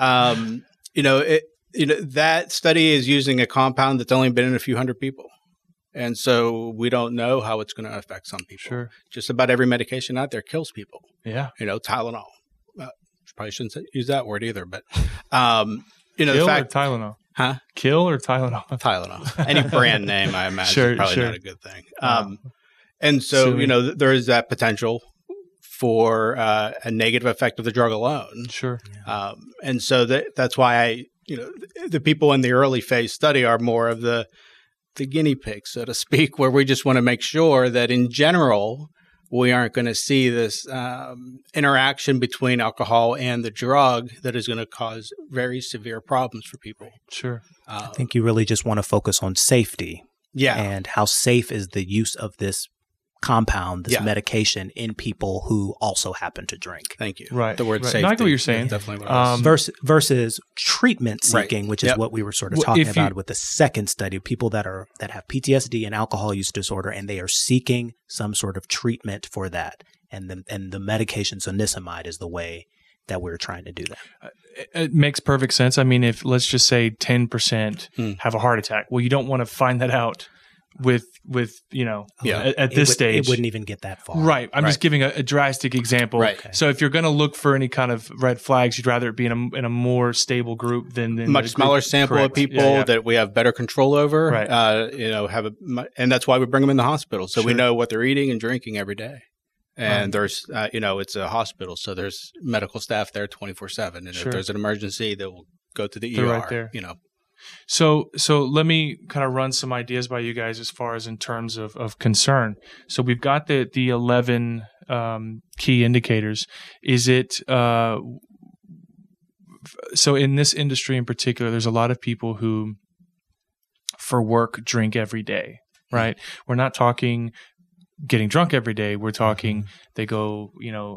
that study is using a compound that's only been in a few hundred people. And so we don't know how it's going to affect some people. Sure. Just about every medication out there kills people. Yeah. Tylenol. Probably shouldn't use that word either, but Kill the fact, or Tylenol? Huh? Kill or Tylenol? Tylenol. Any brand name, I imagine, is probably not a good thing. And so, there is that potential for a negative effect of the drug alone. Sure. And so that's why the people in the early phase study are more of the guinea pigs, so to speak, where we just want to make sure that in general, we aren't going to see this interaction between alcohol and the drug that is going to cause very severe problems for people. Sure. I think you really just want to focus on safety. Yeah. And how safe is the use of this compound, this medication in people who also happen to drink. Thank you. Right. The word right. safety. No, I get what you're saying. Definitely what I was. Versus treatment seeking, which is what we were sort of talking about with the second study, people that have PTSD and alcohol use disorder, and they are seeking some sort of treatment for that. And the medication zonisamide is the way that we're trying to do that. It makes perfect sense. I mean, if let's just say 10% have a heart attack, well, you don't want to find that out with at this stage. It wouldn't even get that far. Right. I'm just giving a drastic example. Right. Okay. So if you're going to look for any kind of red flags, you'd rather it be in a more stable group than much smaller sample of people that we have better control over. Right. And that's why we bring them in the hospital, so we know what they're eating and drinking every day. And there's, it's a hospital, so there's medical staff there 24/7. And if there's an emergency, they will go to the ER. Right there. So let me kind of run some ideas by you guys as far as in terms of concern. So we've got the 11 key indicators. Is it so in this industry in particular, there's a lot of people who for work drink every day, right? We're not talking getting drunk every day. We're talking they go,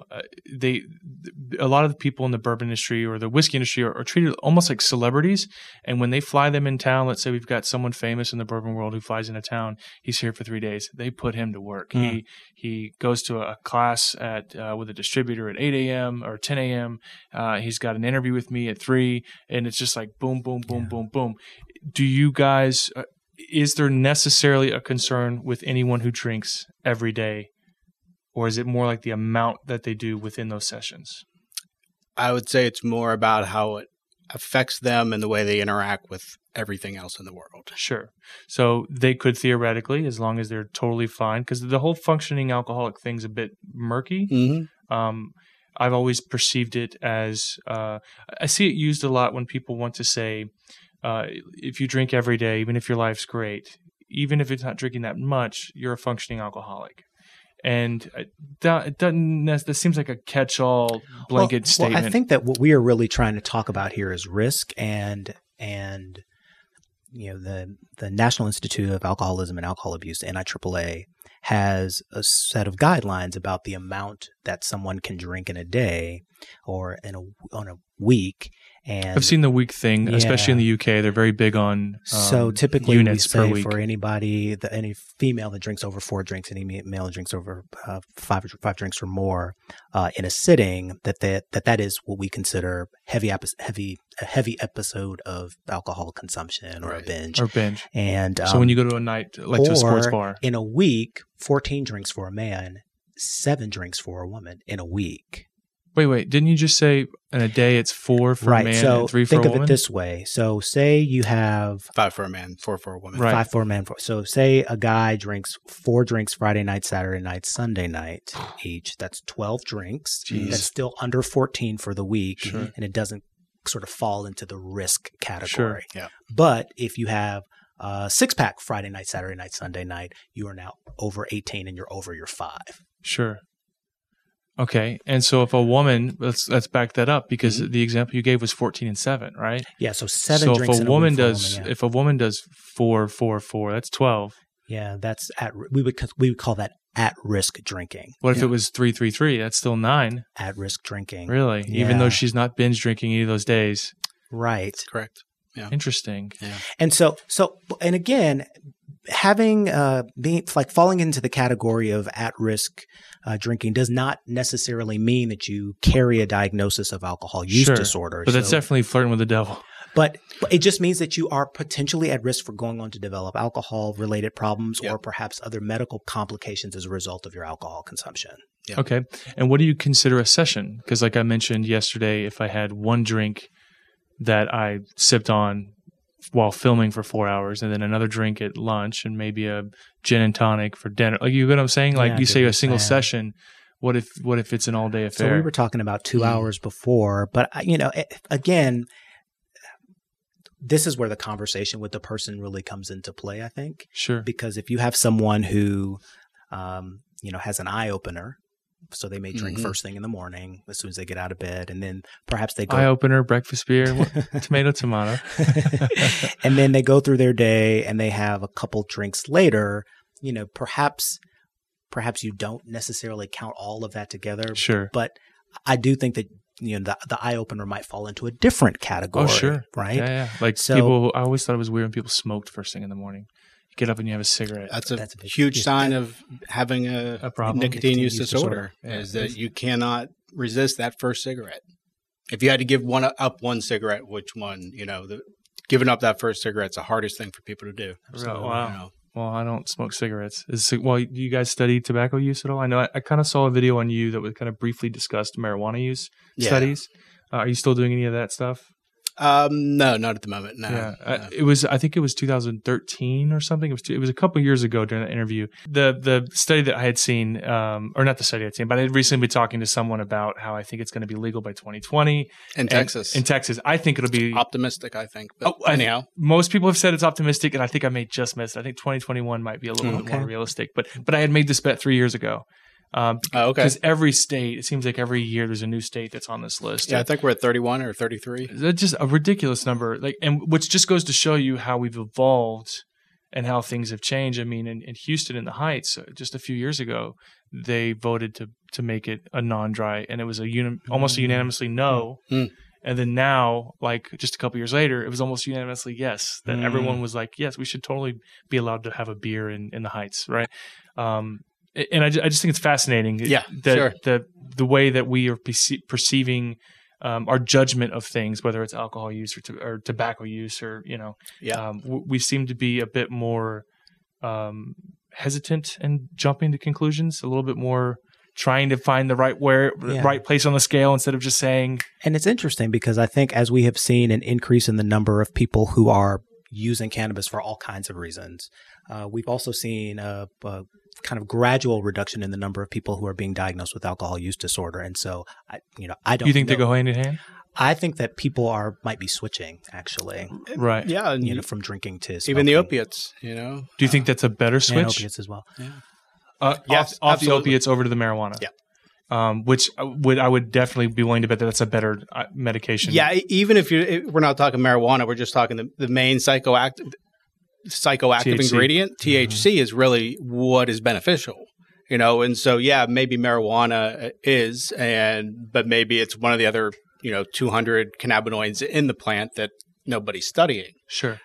a lot of the people in the bourbon industry or the whiskey industry are treated almost like celebrities. And when they fly them in town, let's say we've got someone famous in the bourbon world who flies into town, he's here for 3 days. They put him to work. He goes to a class with a distributor at 8 a.m. or 10 a.m. He's got an interview with me at 3, and it's just like boom, boom, boom, boom, boom. Do you guys... is there necessarily a concern with anyone who drinks every day, or is it more like the amount that they do within those sessions? I would say it's more about how it affects them and the way they interact with everything else in the world. Sure. So they could theoretically, as long as they're totally fine, because the whole functioning alcoholic thing's a bit murky. Mm-hmm. I've always perceived it as I see it used a lot when people want to say, if you drink every day, even if your life's great, even if it's not drinking that much, you're a functioning alcoholic. And that seems like a catch-all blanket statement. Well, I think that what we are really trying to talk about here is risk, and the National Institute of Alcoholism and Alcohol Abuse, NIAAA, has a set of guidelines about the amount that someone can drink in a day or on a week. And I've seen the week thing, especially in the UK. They're very big on so typically units we say per week. For anybody, any female that drinks over 4 drinks, any male that drinks over 5 drinks or more in a sitting, that is what we consider a heavy episode of alcohol consumption or a binge. And so when you go to a night like to a sports bar, in a week, 14 drinks for a man, 7 drinks for a woman in a week. Wait. Didn't you just say in a day it's 4 for a man and 3 for a woman? Think of it this way. So say you have 5 for a man, 4 for a woman. Right. 5 for a man. So say a guy drinks 4 drinks Friday night, Saturday night, Sunday night each. That's 12 drinks. Jeez. That's still under 14 for the week. Sure. And it doesn't sort of fall into the risk category. Sure. Yeah. But if you have a 6-pack Friday night, Saturday night, Sunday night, you are now over 18 and you're over your 5. Sure. Okay. And so if a woman, let's back that up, because the example you gave was 14 and 7, right? Yeah. So 7 drinks if in a week if a woman does 4, that's 12. Yeah. That's we would call that at-risk drinking. What if it was 3? That's still 9. At-risk drinking. Really? Yeah. Even though she's not binge drinking any of those days. Right. That's correct. Yeah. Interesting. Yeah. And and again, having being like falling into the category of at-risk drinking does not necessarily mean that you carry a diagnosis of alcohol use disorder. But that's definitely flirting with the devil. But it just means that you are potentially at risk for going on to develop alcohol-related problems or perhaps other medical complications as a result of your alcohol consumption. Yeah. Okay. And what do you consider a session? Because like I mentioned yesterday, if I had one drink that I sipped on while filming for 4 hours, and then another drink at lunch, and maybe a gin and tonic for dinner. Like, you get what I'm saying? Like, you say a single session. What if it's an all day affair? So we were talking about 2 hours before, but again, this is where the conversation with the person really comes into play, I think. Sure. Because if you have someone who, has an eye opener, so they may drink first thing in the morning as soon as they get out of bed, and then perhaps they go eye opener, breakfast beer, tomato. And then they go through their day and they have a couple drinks later. Perhaps perhaps you don't necessarily count all of that together. Sure. But I do think that, the eye opener might fall into a different category. Oh, sure. Right? Yeah. Like people, I always thought it was weird when people smoked first thing in the morning. You get up and you have a cigarette. That's a huge sign of having a problem. Nicotine use disorder is that you cannot resist that first cigarette. If you had to give up one cigarette, which one, giving up that first cigarette's the hardest thing for people to do. So, wow. Well, I don't smoke cigarettes. Do you guys study tobacco use at all? I know I kind of saw a video on you that was kind of briefly discussed marijuana use studies. Are you still doing any of that stuff? No, not at the moment. No. Yeah. I think it was 2013 or something. It was a couple of years ago during that interview. The study that I had seen, or not the study I had seen, but I had recently been talking to someone about how I think it's going to be legal by 2020 in Texas. In Texas, I think it'll be optimistic. I think, but anyhow, most people have said it's optimistic, and I think I may just miss it. I think 2021 might be a little bit more realistic. But I had made this bet 3 years ago. Because every state, it seems like every year there's a new state that's on this list. Yeah, I think we're at 31 or 33. That's just a ridiculous number. And which just goes to show you how we've evolved and how things have changed. I mean, in Houston in the Heights, just a few years ago, they voted to make it a non-dry, and it was almost a unanimously no. And then now, like just a couple years later, it was almost unanimously yes. That everyone was like, yes, we should totally be allowed to have a beer in the Heights, right? And I just think it's fascinating. The way that we are perceiving our judgment of things, whether it's alcohol use or tobacco use, or we seem to be a bit more hesitant in jumping to conclusions, a little bit more trying to find the right place on the scale instead of just saying. And it's interesting because I think as we have seen an increase in the number of people who are using cannabis for all kinds of reasons, we've also seen a kind of gradual reduction in the number of people who are being diagnosed with alcohol use disorder. And so, I don't. You think they go hand in hand? I think that people might be switching, actually. Right. Yeah. From drinking to smoking. Even the opiates, Do you think that's a better switch? And opiates as well. Yeah. Yes, off the opiates over to the marijuana. Yeah. Which I would definitely be willing to bet that's a better medication. Yeah. Even if we're not talking marijuana, we're just talking the main psychoactive THC. Ingredient, THC, is really what is beneficial, and so, maybe marijuana is, but maybe it's one of the other, 200 cannabinoids in the plant that nobody's studying. Sure.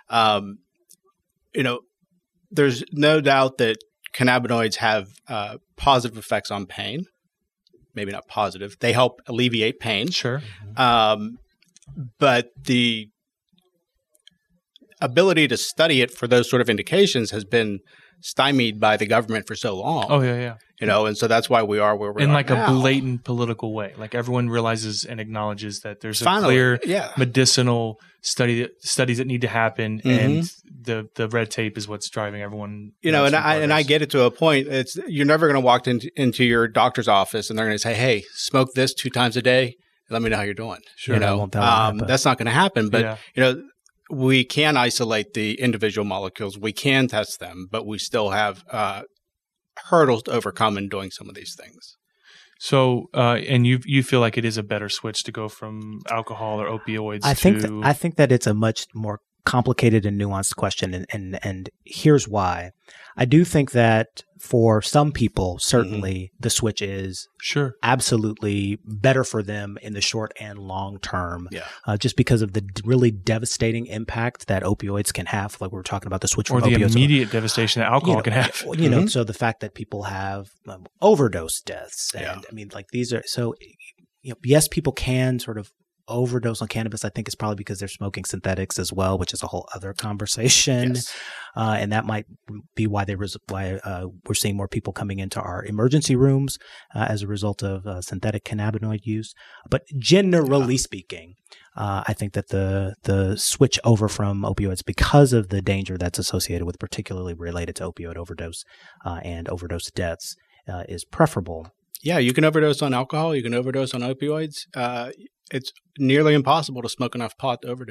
There's no doubt that cannabinoids have positive effects on pain. Maybe not positive. They help alleviate pain. Sure. But the ability to study it for those sort of indications has been stymied by the government for so long. Oh, yeah. And so that's why we are where we are in like now. A blatant political way. Like everyone realizes and acknowledges that there's a clear medicinal studies that need to happen, and the red tape is what's driving everyone. I get it to a point. You're never going to walk into your doctor's office and they're going to say, "Hey, smoke this 2 times a day. Let me know how you're doing." Sure, that's not going to happen. But we can isolate the individual molecules. We can test them, but we still have hurdles to overcome in doing some of these things. So, and you feel like it is a better switch to go from alcohol or opioids? I think that it's a much more complicated and nuanced question, and here's why. I do think that for some people, certainly the switch is absolutely better for them in the short and long term, just because of the really devastating impact that opioids can have. Like we were talking about the switch from opioids. Or the immediate devastation that alcohol can have. So the fact that people have overdose deaths, and I mean, like these are so. Yes, people can sort of overdose on cannabis. I think it's probably because they're smoking synthetics as well, which is a whole other conversation. Yes. And that might be why we're seeing more people coming into our emergency rooms as a result of synthetic cannabinoid use. But generally speaking, I think that the switch over from opioids, because of the danger that's associated with, particularly related to opioid overdose and overdose deaths, is preferable. Yeah, you can overdose on alcohol. You can overdose on opioids. It's nearly impossible to smoke enough pot to overdose.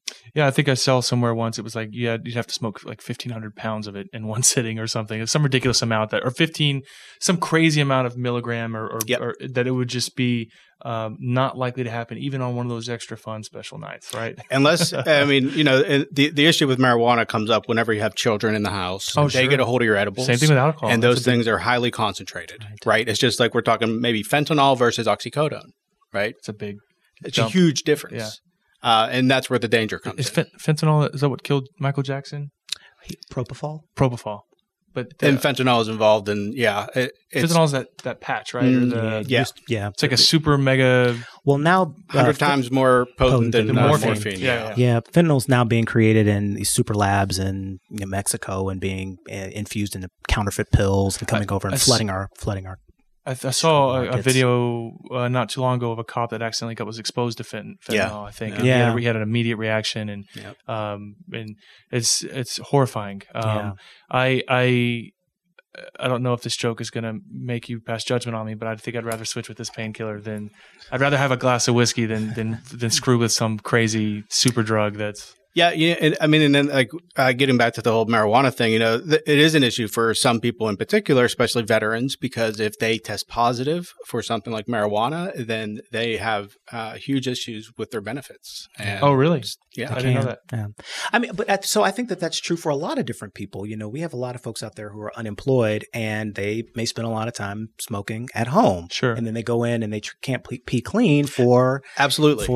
Yeah, I think I saw somewhere once it was like you'd have to smoke like 1,500 pounds of it in one sitting or something. It's some ridiculous amount or some crazy amount of milligram or that it would just be not likely to happen even on one of those extra fun special nights, right? Unless, I mean, the issue with marijuana comes up whenever you have children in the house. They get a hold of your edibles. Same thing with alcohol. And those things are highly concentrated, right? It's just like we're talking maybe fentanyl versus oxycodone, right? It's a huge difference. Yeah. And that's where the danger comes in. Fentanyl, is that what killed Michael Jackson? Propofol. But and fentanyl is involved in, fentanyl is that patch, right? It's like a super mega. Well, now 100 times more potent than morphine. Yeah. Fentanyl's now being created in these super labs in Mexico and being infused into counterfeit pills and coming over and flooding our. I saw a video not too long ago of a cop that accidentally was exposed to fentanyl. I think he had an immediate reaction, and it's horrifying. I don't know if this joke is going to make you pass judgment on me, but I think I'd rather switch with this painkiller than I'd rather have a glass of whiskey than screw with some crazy super drug that's. Yeah, and then like getting back to the whole marijuana thing, it is an issue for some people in particular, especially veterans, because if they test positive for something like marijuana, then they have huge issues with their benefits. And oh, really? Yeah, I didn't know that. Yeah. I mean, so I think that's true for a lot of different people. We have a lot of folks out there who are unemployed, and they may spend a lot of time smoking at home. Sure. And then they go in and they can't pee clean for a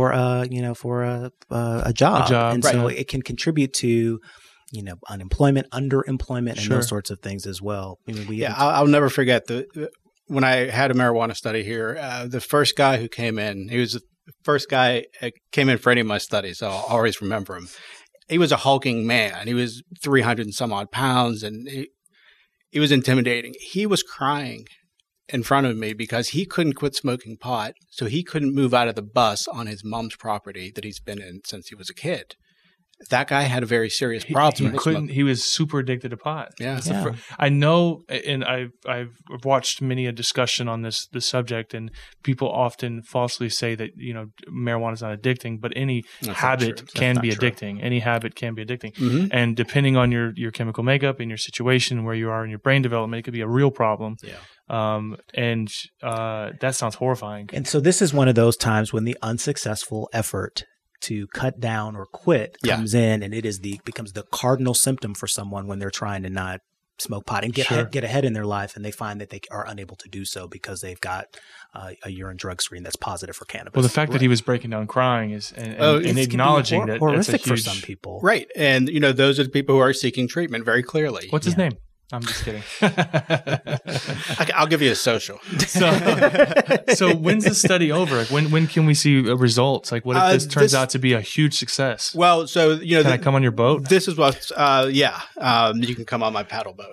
job. And so it can contribute to, unemployment, underemployment, and those sorts of things as well. I'll never forget when I had a marijuana study here, the first guy who came in, he was the first guy came in for any of my studies, so I'll always remember him. He was a hulking man. He was 300 and some odd pounds, and he was intimidating. He was crying in front of me because he couldn't quit smoking pot, so he couldn't move out of the bus on his mom's property that he's been in since he was a kid. That guy had a very serious problem. He was super addicted to pot. Yeah. I know, and I've watched many a discussion on this subject, and people often falsely say that marijuana is not addicting, but any habit can be addicting. Any habit can be addicting, and depending on your chemical makeup and your situation, where you are in your brain development, it could be a real problem. Yeah. And that sounds horrifying. And so this is one of those times when the unsuccessful effort to cut down or quit comes in, and becomes the cardinal symptom for someone when they're trying to not smoke pot and get ahead in their life, and they find that they are unable to do so because they've got a urine drug screen that's positive for cannabis. Well, the fact that he was breaking down crying and acknowledging that horrific that's a huge, for some people, right? And those are the people who are seeking treatment very clearly. What's his name? I'm just kidding. I'll give you a social. So when's the study over? When can we see results? Like, what if this turns out to be a huge success? Well, so can I come on your boat? This is what. You can come on my paddle boat.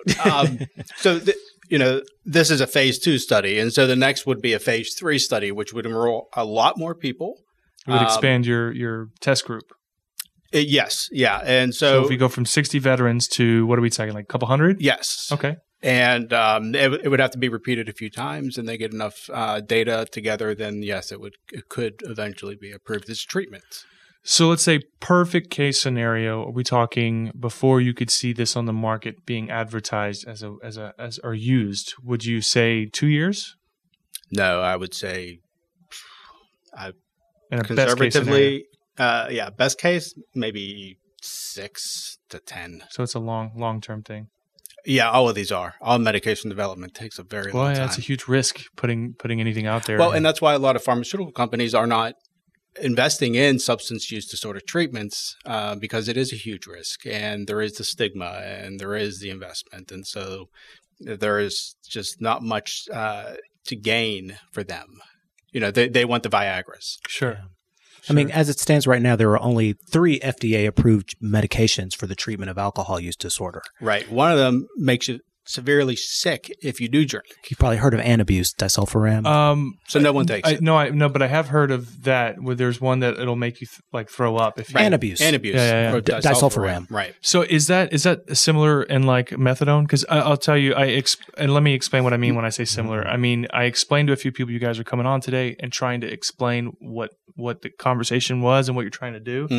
This is a phase 2 study, and so the next would be a phase 3 study, which would enroll a lot more people. It would expand your test group. Yes. Yeah. And so if we go from 60 veterans to, what are we talking, like a couple hundred? Yes. Okay. And it would have to be repeated a few times, and they get enough data together, then yes, it could eventually be approved as treatment. So let's say perfect case scenario, are we talking before you could see this on the market being advertised as or used, would you say 2 years? No, I would say conservatively, best case, maybe 6 to 10. So it's a long-term thing. Yeah, all of these are. All medication development takes a very long time. It's a huge risk putting anything out there. Well, and that's why a lot of pharmaceutical companies are not investing in substance use disorder treatments because it is a huge risk, and there is the stigma, and there is the investment, and so there is just not much to gain for them. They want the Viagras. Sure. Yeah. I mean, as it stands right now, there are only 3 FDA-approved medications for the treatment of alcohol use disorder. Right. One of them makes you severely sick if you do drink. You've probably heard of Antabuse, disulfiram. So no one takes it. No, but I have heard of that, where there's one that it'll make you throw up. If Antabuse. Or disulfiram. Right. So is that similar in like methadone? Because I'll tell you, and let me explain what I mean when I say similar. I mean, I explained to a few people you guys are coming on today and trying to explain what the conversation was and what you're trying to do.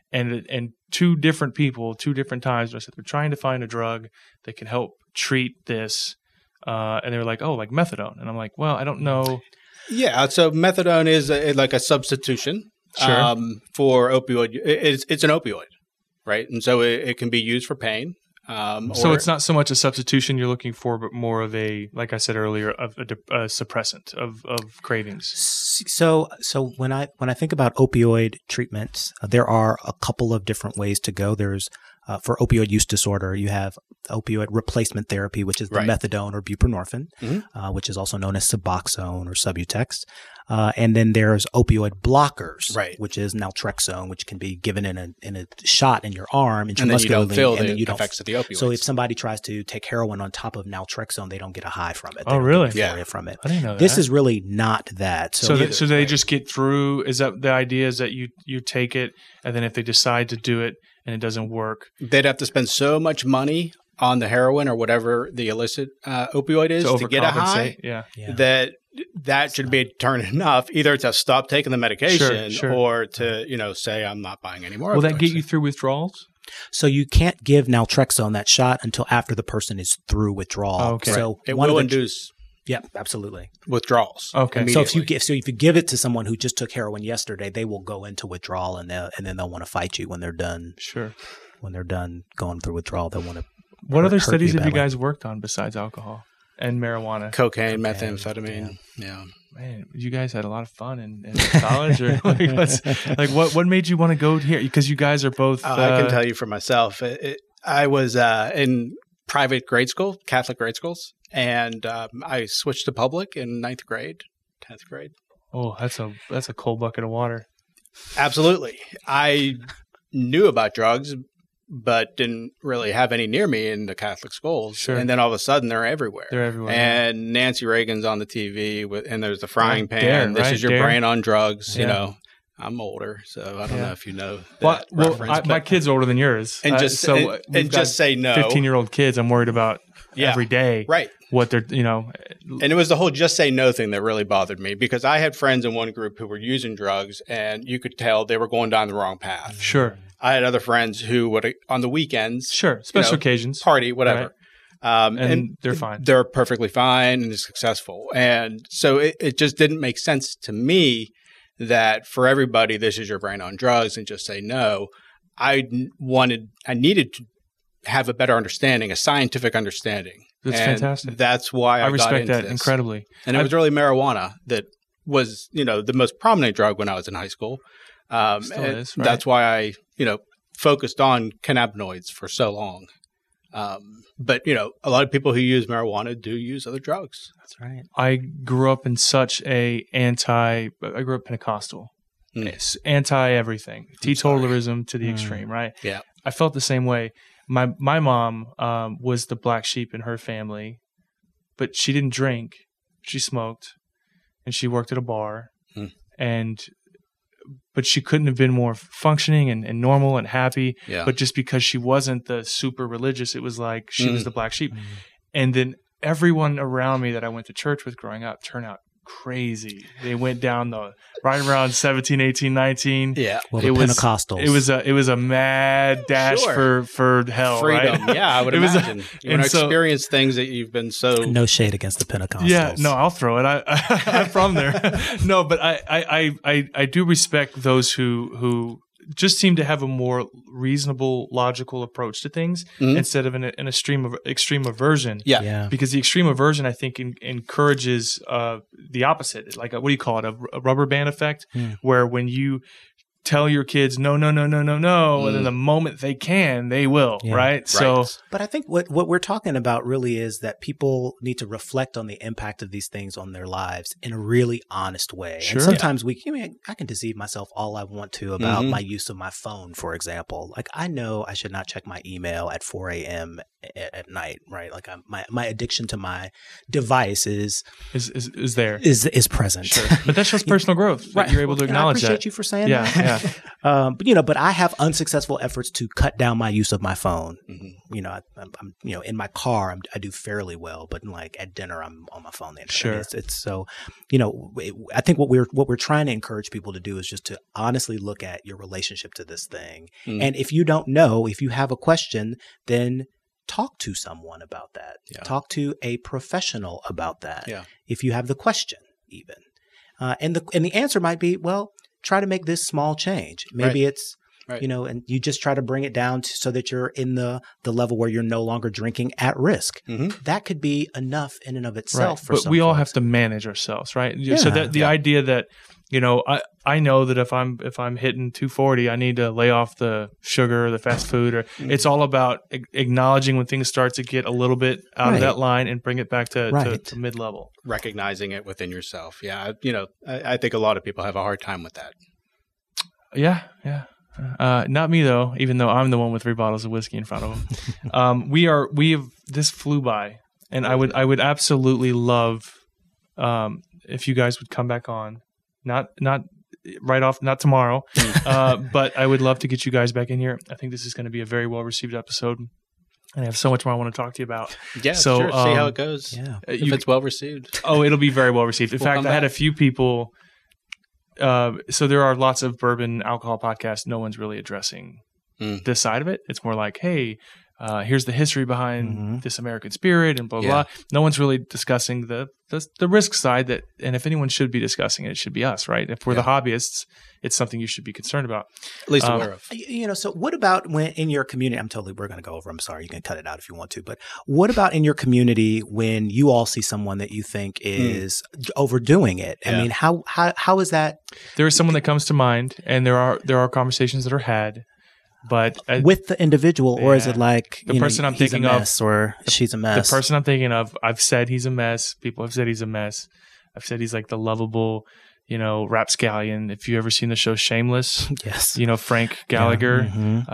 And two different people, two different times, I said they're trying to find a drug that can help treat this. And they were like, oh, like methadone. And I'm like, well, I don't know. Yeah. So methadone is like a substitution for opioid. It's an opioid, right? And so it can be used for pain. So it's not so much a substitution you're looking for, but more of a, like I said earlier, a suppressant of cravings. So when I think about opioid treatments, there are a couple of different ways to go. There's for opioid use disorder, you have opioid replacement therapy, which is the methadone or buprenorphine, which is also known as Suboxone or Subutex. And then there's opioid blockers, which is naltrexone, which can be given in a shot in your arm, and then you don't feel the effects of the opioids. So if somebody tries to take heroin on top of naltrexone, they don't get a high from it. Oh, really? Yeah, from it. I didn't know that. This is really not that. So they just get through. Is that the idea? Is that you take it, and then if they decide to do it and it doesn't work, they'd have to spend so much money on the heroin or whatever the illicit opioid is to get a high that should be deterrent enough either to stop taking the medication or to say I'm not buying any more. Will that get you through withdrawals? So you can't give naltrexone that shot until after the person is through withdrawal. Oh, okay. So it will induce absolutely withdrawals. Okay. So if you give it to someone who just took heroin yesterday, they will go into withdrawal and then they'll want to fight you when they're done. Sure. When they're done going through withdrawal, they'll want to. What other studies have you guys worked on besides alcohol and marijuana? Cocaine, methamphetamine. Yeah. Man, you guys had a lot of fun in college, or what made you want to go here? Because you guys are both. I can tell you for myself. I was in private grade school, Catholic grade schools, and I switched to public in 9th grade, 10th grade. Oh, that's a cold bucket of water. Absolutely. I knew about drugs, but didn't really have any near me in the Catholic schools. Sure. And then all of a sudden they're everywhere. And Nancy Reagan's on the TV and there's the frying pan. This is your brain on drugs. Yeah. I'm older, so I don't know if you know that reference. My kid's older than yours. And just say no. 15-year-old kids I'm worried about every day. Right. What they're, And it was the whole just say no thing that really bothered me because I had friends in one group who were using drugs and you could tell they were going down the wrong path. Sure. I had other friends who would, on the weekends, special occasions, party, whatever, and they're fine. They're perfectly fine and successful. And so it just didn't make sense to me that for everybody, this is your brain on drugs and just say no. I needed to have a better understanding, a scientific understanding. That's fantastic. That's why I respect got into that this. incredibly. And it was really marijuana that was, the most prominent drug when I was in high school. Still is, right? That's why I, focused on cannabinoids for so long. But, a lot of people who use marijuana do use other drugs. That's right. I grew up in such I grew up Pentecostal. It's anti-everything. Teetotalism to the extreme, right? Yeah. I felt the same way. My mom was the black sheep in her family, but she didn't drink. She smoked, and she worked at a bar, but she couldn't have been more functioning and normal and happy. Yeah. But just because she wasn't the super religious, it was like she was the black sheep. And then everyone around me that I went to church with growing up turned out crazy. They went down right around 17, 18, 19. Yeah. Well, the Pentecostals. It was a mad dash for hell. Freedom. Right? Yeah, I would imagine. You want to experience things that you've been so... No shade against the Pentecostals. Yeah, no, I'll throw it. I'm from there. No, but I do respect those who just seem to have a more reasonable, logical approach to things instead of an extreme aversion. Yeah. Because the extreme aversion, I think, encourages the opposite. Like, what do you call it? A rubber band effect, where when you tell your kids no, and then the moment they can, they will, right? So, but I think what we're talking about really is that people need to reflect on the impact of these things on their lives in a really honest way. Sure. And sometimes I can deceive myself all I want to about my use of my phone, for example. Like, I know I should not check my email at 4 a.m. at night, right? Like, my addiction to my device is there. Is present. Sure. But that shows personal growth. Right. You're able to acknowledge that. I appreciate you for saying that. Yeah. Yeah. But I have unsuccessful efforts to cut down my use of my phone. Mm-hmm. I'm in my car, I do fairly well, but like at dinner, I'm on my phone. Sure. It's so, I think what we're trying to encourage people to do is just to honestly look at your relationship to this thing. Mm. And if you don't know, if you have a question, then talk to someone about that. Yeah. Talk to a professional about that. Yeah. If you have the question, even, and the answer might be, well, try to make this small change. Maybe it's, and you just try to bring it down so that you're in the level where you're no longer drinking at risk. Mm-hmm. That could be enough in and of itself. Right. But we all have to manage ourselves, right? Yeah. So that the idea that, I know that if I'm hitting 240, I need to lay off the sugar or the fast food, or it's all about acknowledging when things start to get a little bit out of that line and bring it back to mid-level. Recognizing it within yourself. Yeah. I think a lot of people have a hard time with that. Yeah. Yeah. Not me though, even though I'm the one with 3 bottles of whiskey in front of them. This flew by, and I would absolutely love, if you guys would come back on. Not right off, not tomorrow, but I would love to get you guys back in here. I think this is going to be a very well-received episode, and I have so much more I want to talk to you about. Yeah, so, sure. See how it goes. Yeah. If it's well-received. Oh, it'll be very well-received. In fact, I had a few people, so there are lots of bourbon alcohol podcasts. No one's really addressing this side of it. It's more like, hey, here's the history behind this American spirit and blah, blah. No one's really discussing the risk side and if anyone should be discussing it, it should be us, right? If we're the hobbyists, it's something you should be concerned about. At least aware of. So what about when in your community, we're going to go over, I'm sorry, you can cut it out if you want to, but what about in your community when you all see someone that you think is overdoing it? I mean, how is that? There is someone that comes to mind, and there are conversations that are had. But with the individual, or is it like the person I'm thinking of, or she's a mess? The person I'm thinking of, I've said he's a mess. People have said he's a mess. I've said he's like the lovable, rapscallion. If you ever seen the show Shameless, yes, Frank Gallagher,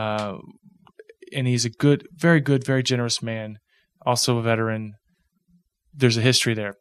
and he's a good, very generous man. Also a veteran. There's a history there,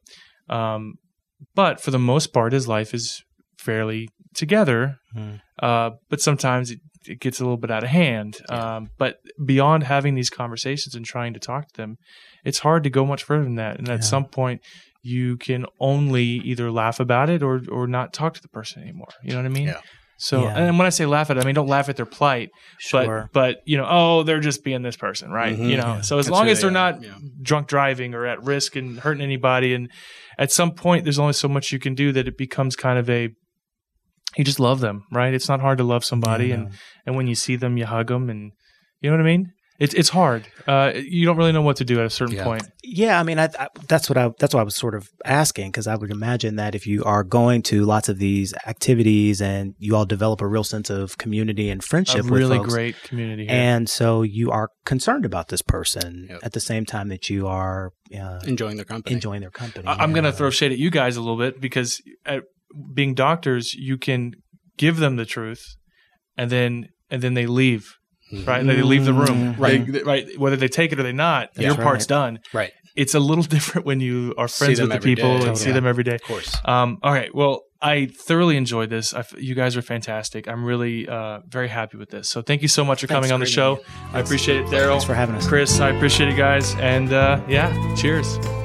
but for the most part, his life is fairly together. But sometimes it gets a little bit out of hand. But beyond having these conversations and trying to talk to them, it's hard to go much further than that. And at some point, you can only either laugh about it or not talk to the person anymore. You know what I mean? Yeah. So, and when I say laugh at it, I mean, don't laugh at their plight, but they're just being this person, right? Mm-hmm. So as long as they're not drunk driving or at risk and hurting anybody, and at some point, there's only so much you can do that it becomes kind of you just love them, right? It's not hard to love somebody, and when you see them, you hug them, and you know what I mean? It's hard. You don't really know what to do at a certain point. Yeah, I mean, that's what I was sort of asking, because I would imagine that if you are going to lots of these activities and you all develop a real sense of community and friendship with really folks, great community here. And so you are concerned about this person at the same time that you are enjoying their company. I'm going to throw shade at you guys a little bit, because being doctors, you can give them the truth, and then they leave. Right, they leave the room. Right, whether they take it or they not, your part's done. Right. It's a little different when you are friends with the people and see them every day. Of course. All right. Well, I thoroughly enjoyed this. You guys are fantastic. I'm really very happy with this. So thank you so much for coming on the show. I appreciate it, Daryl. Thanks for having us, Chris. I appreciate it, guys. And cheers.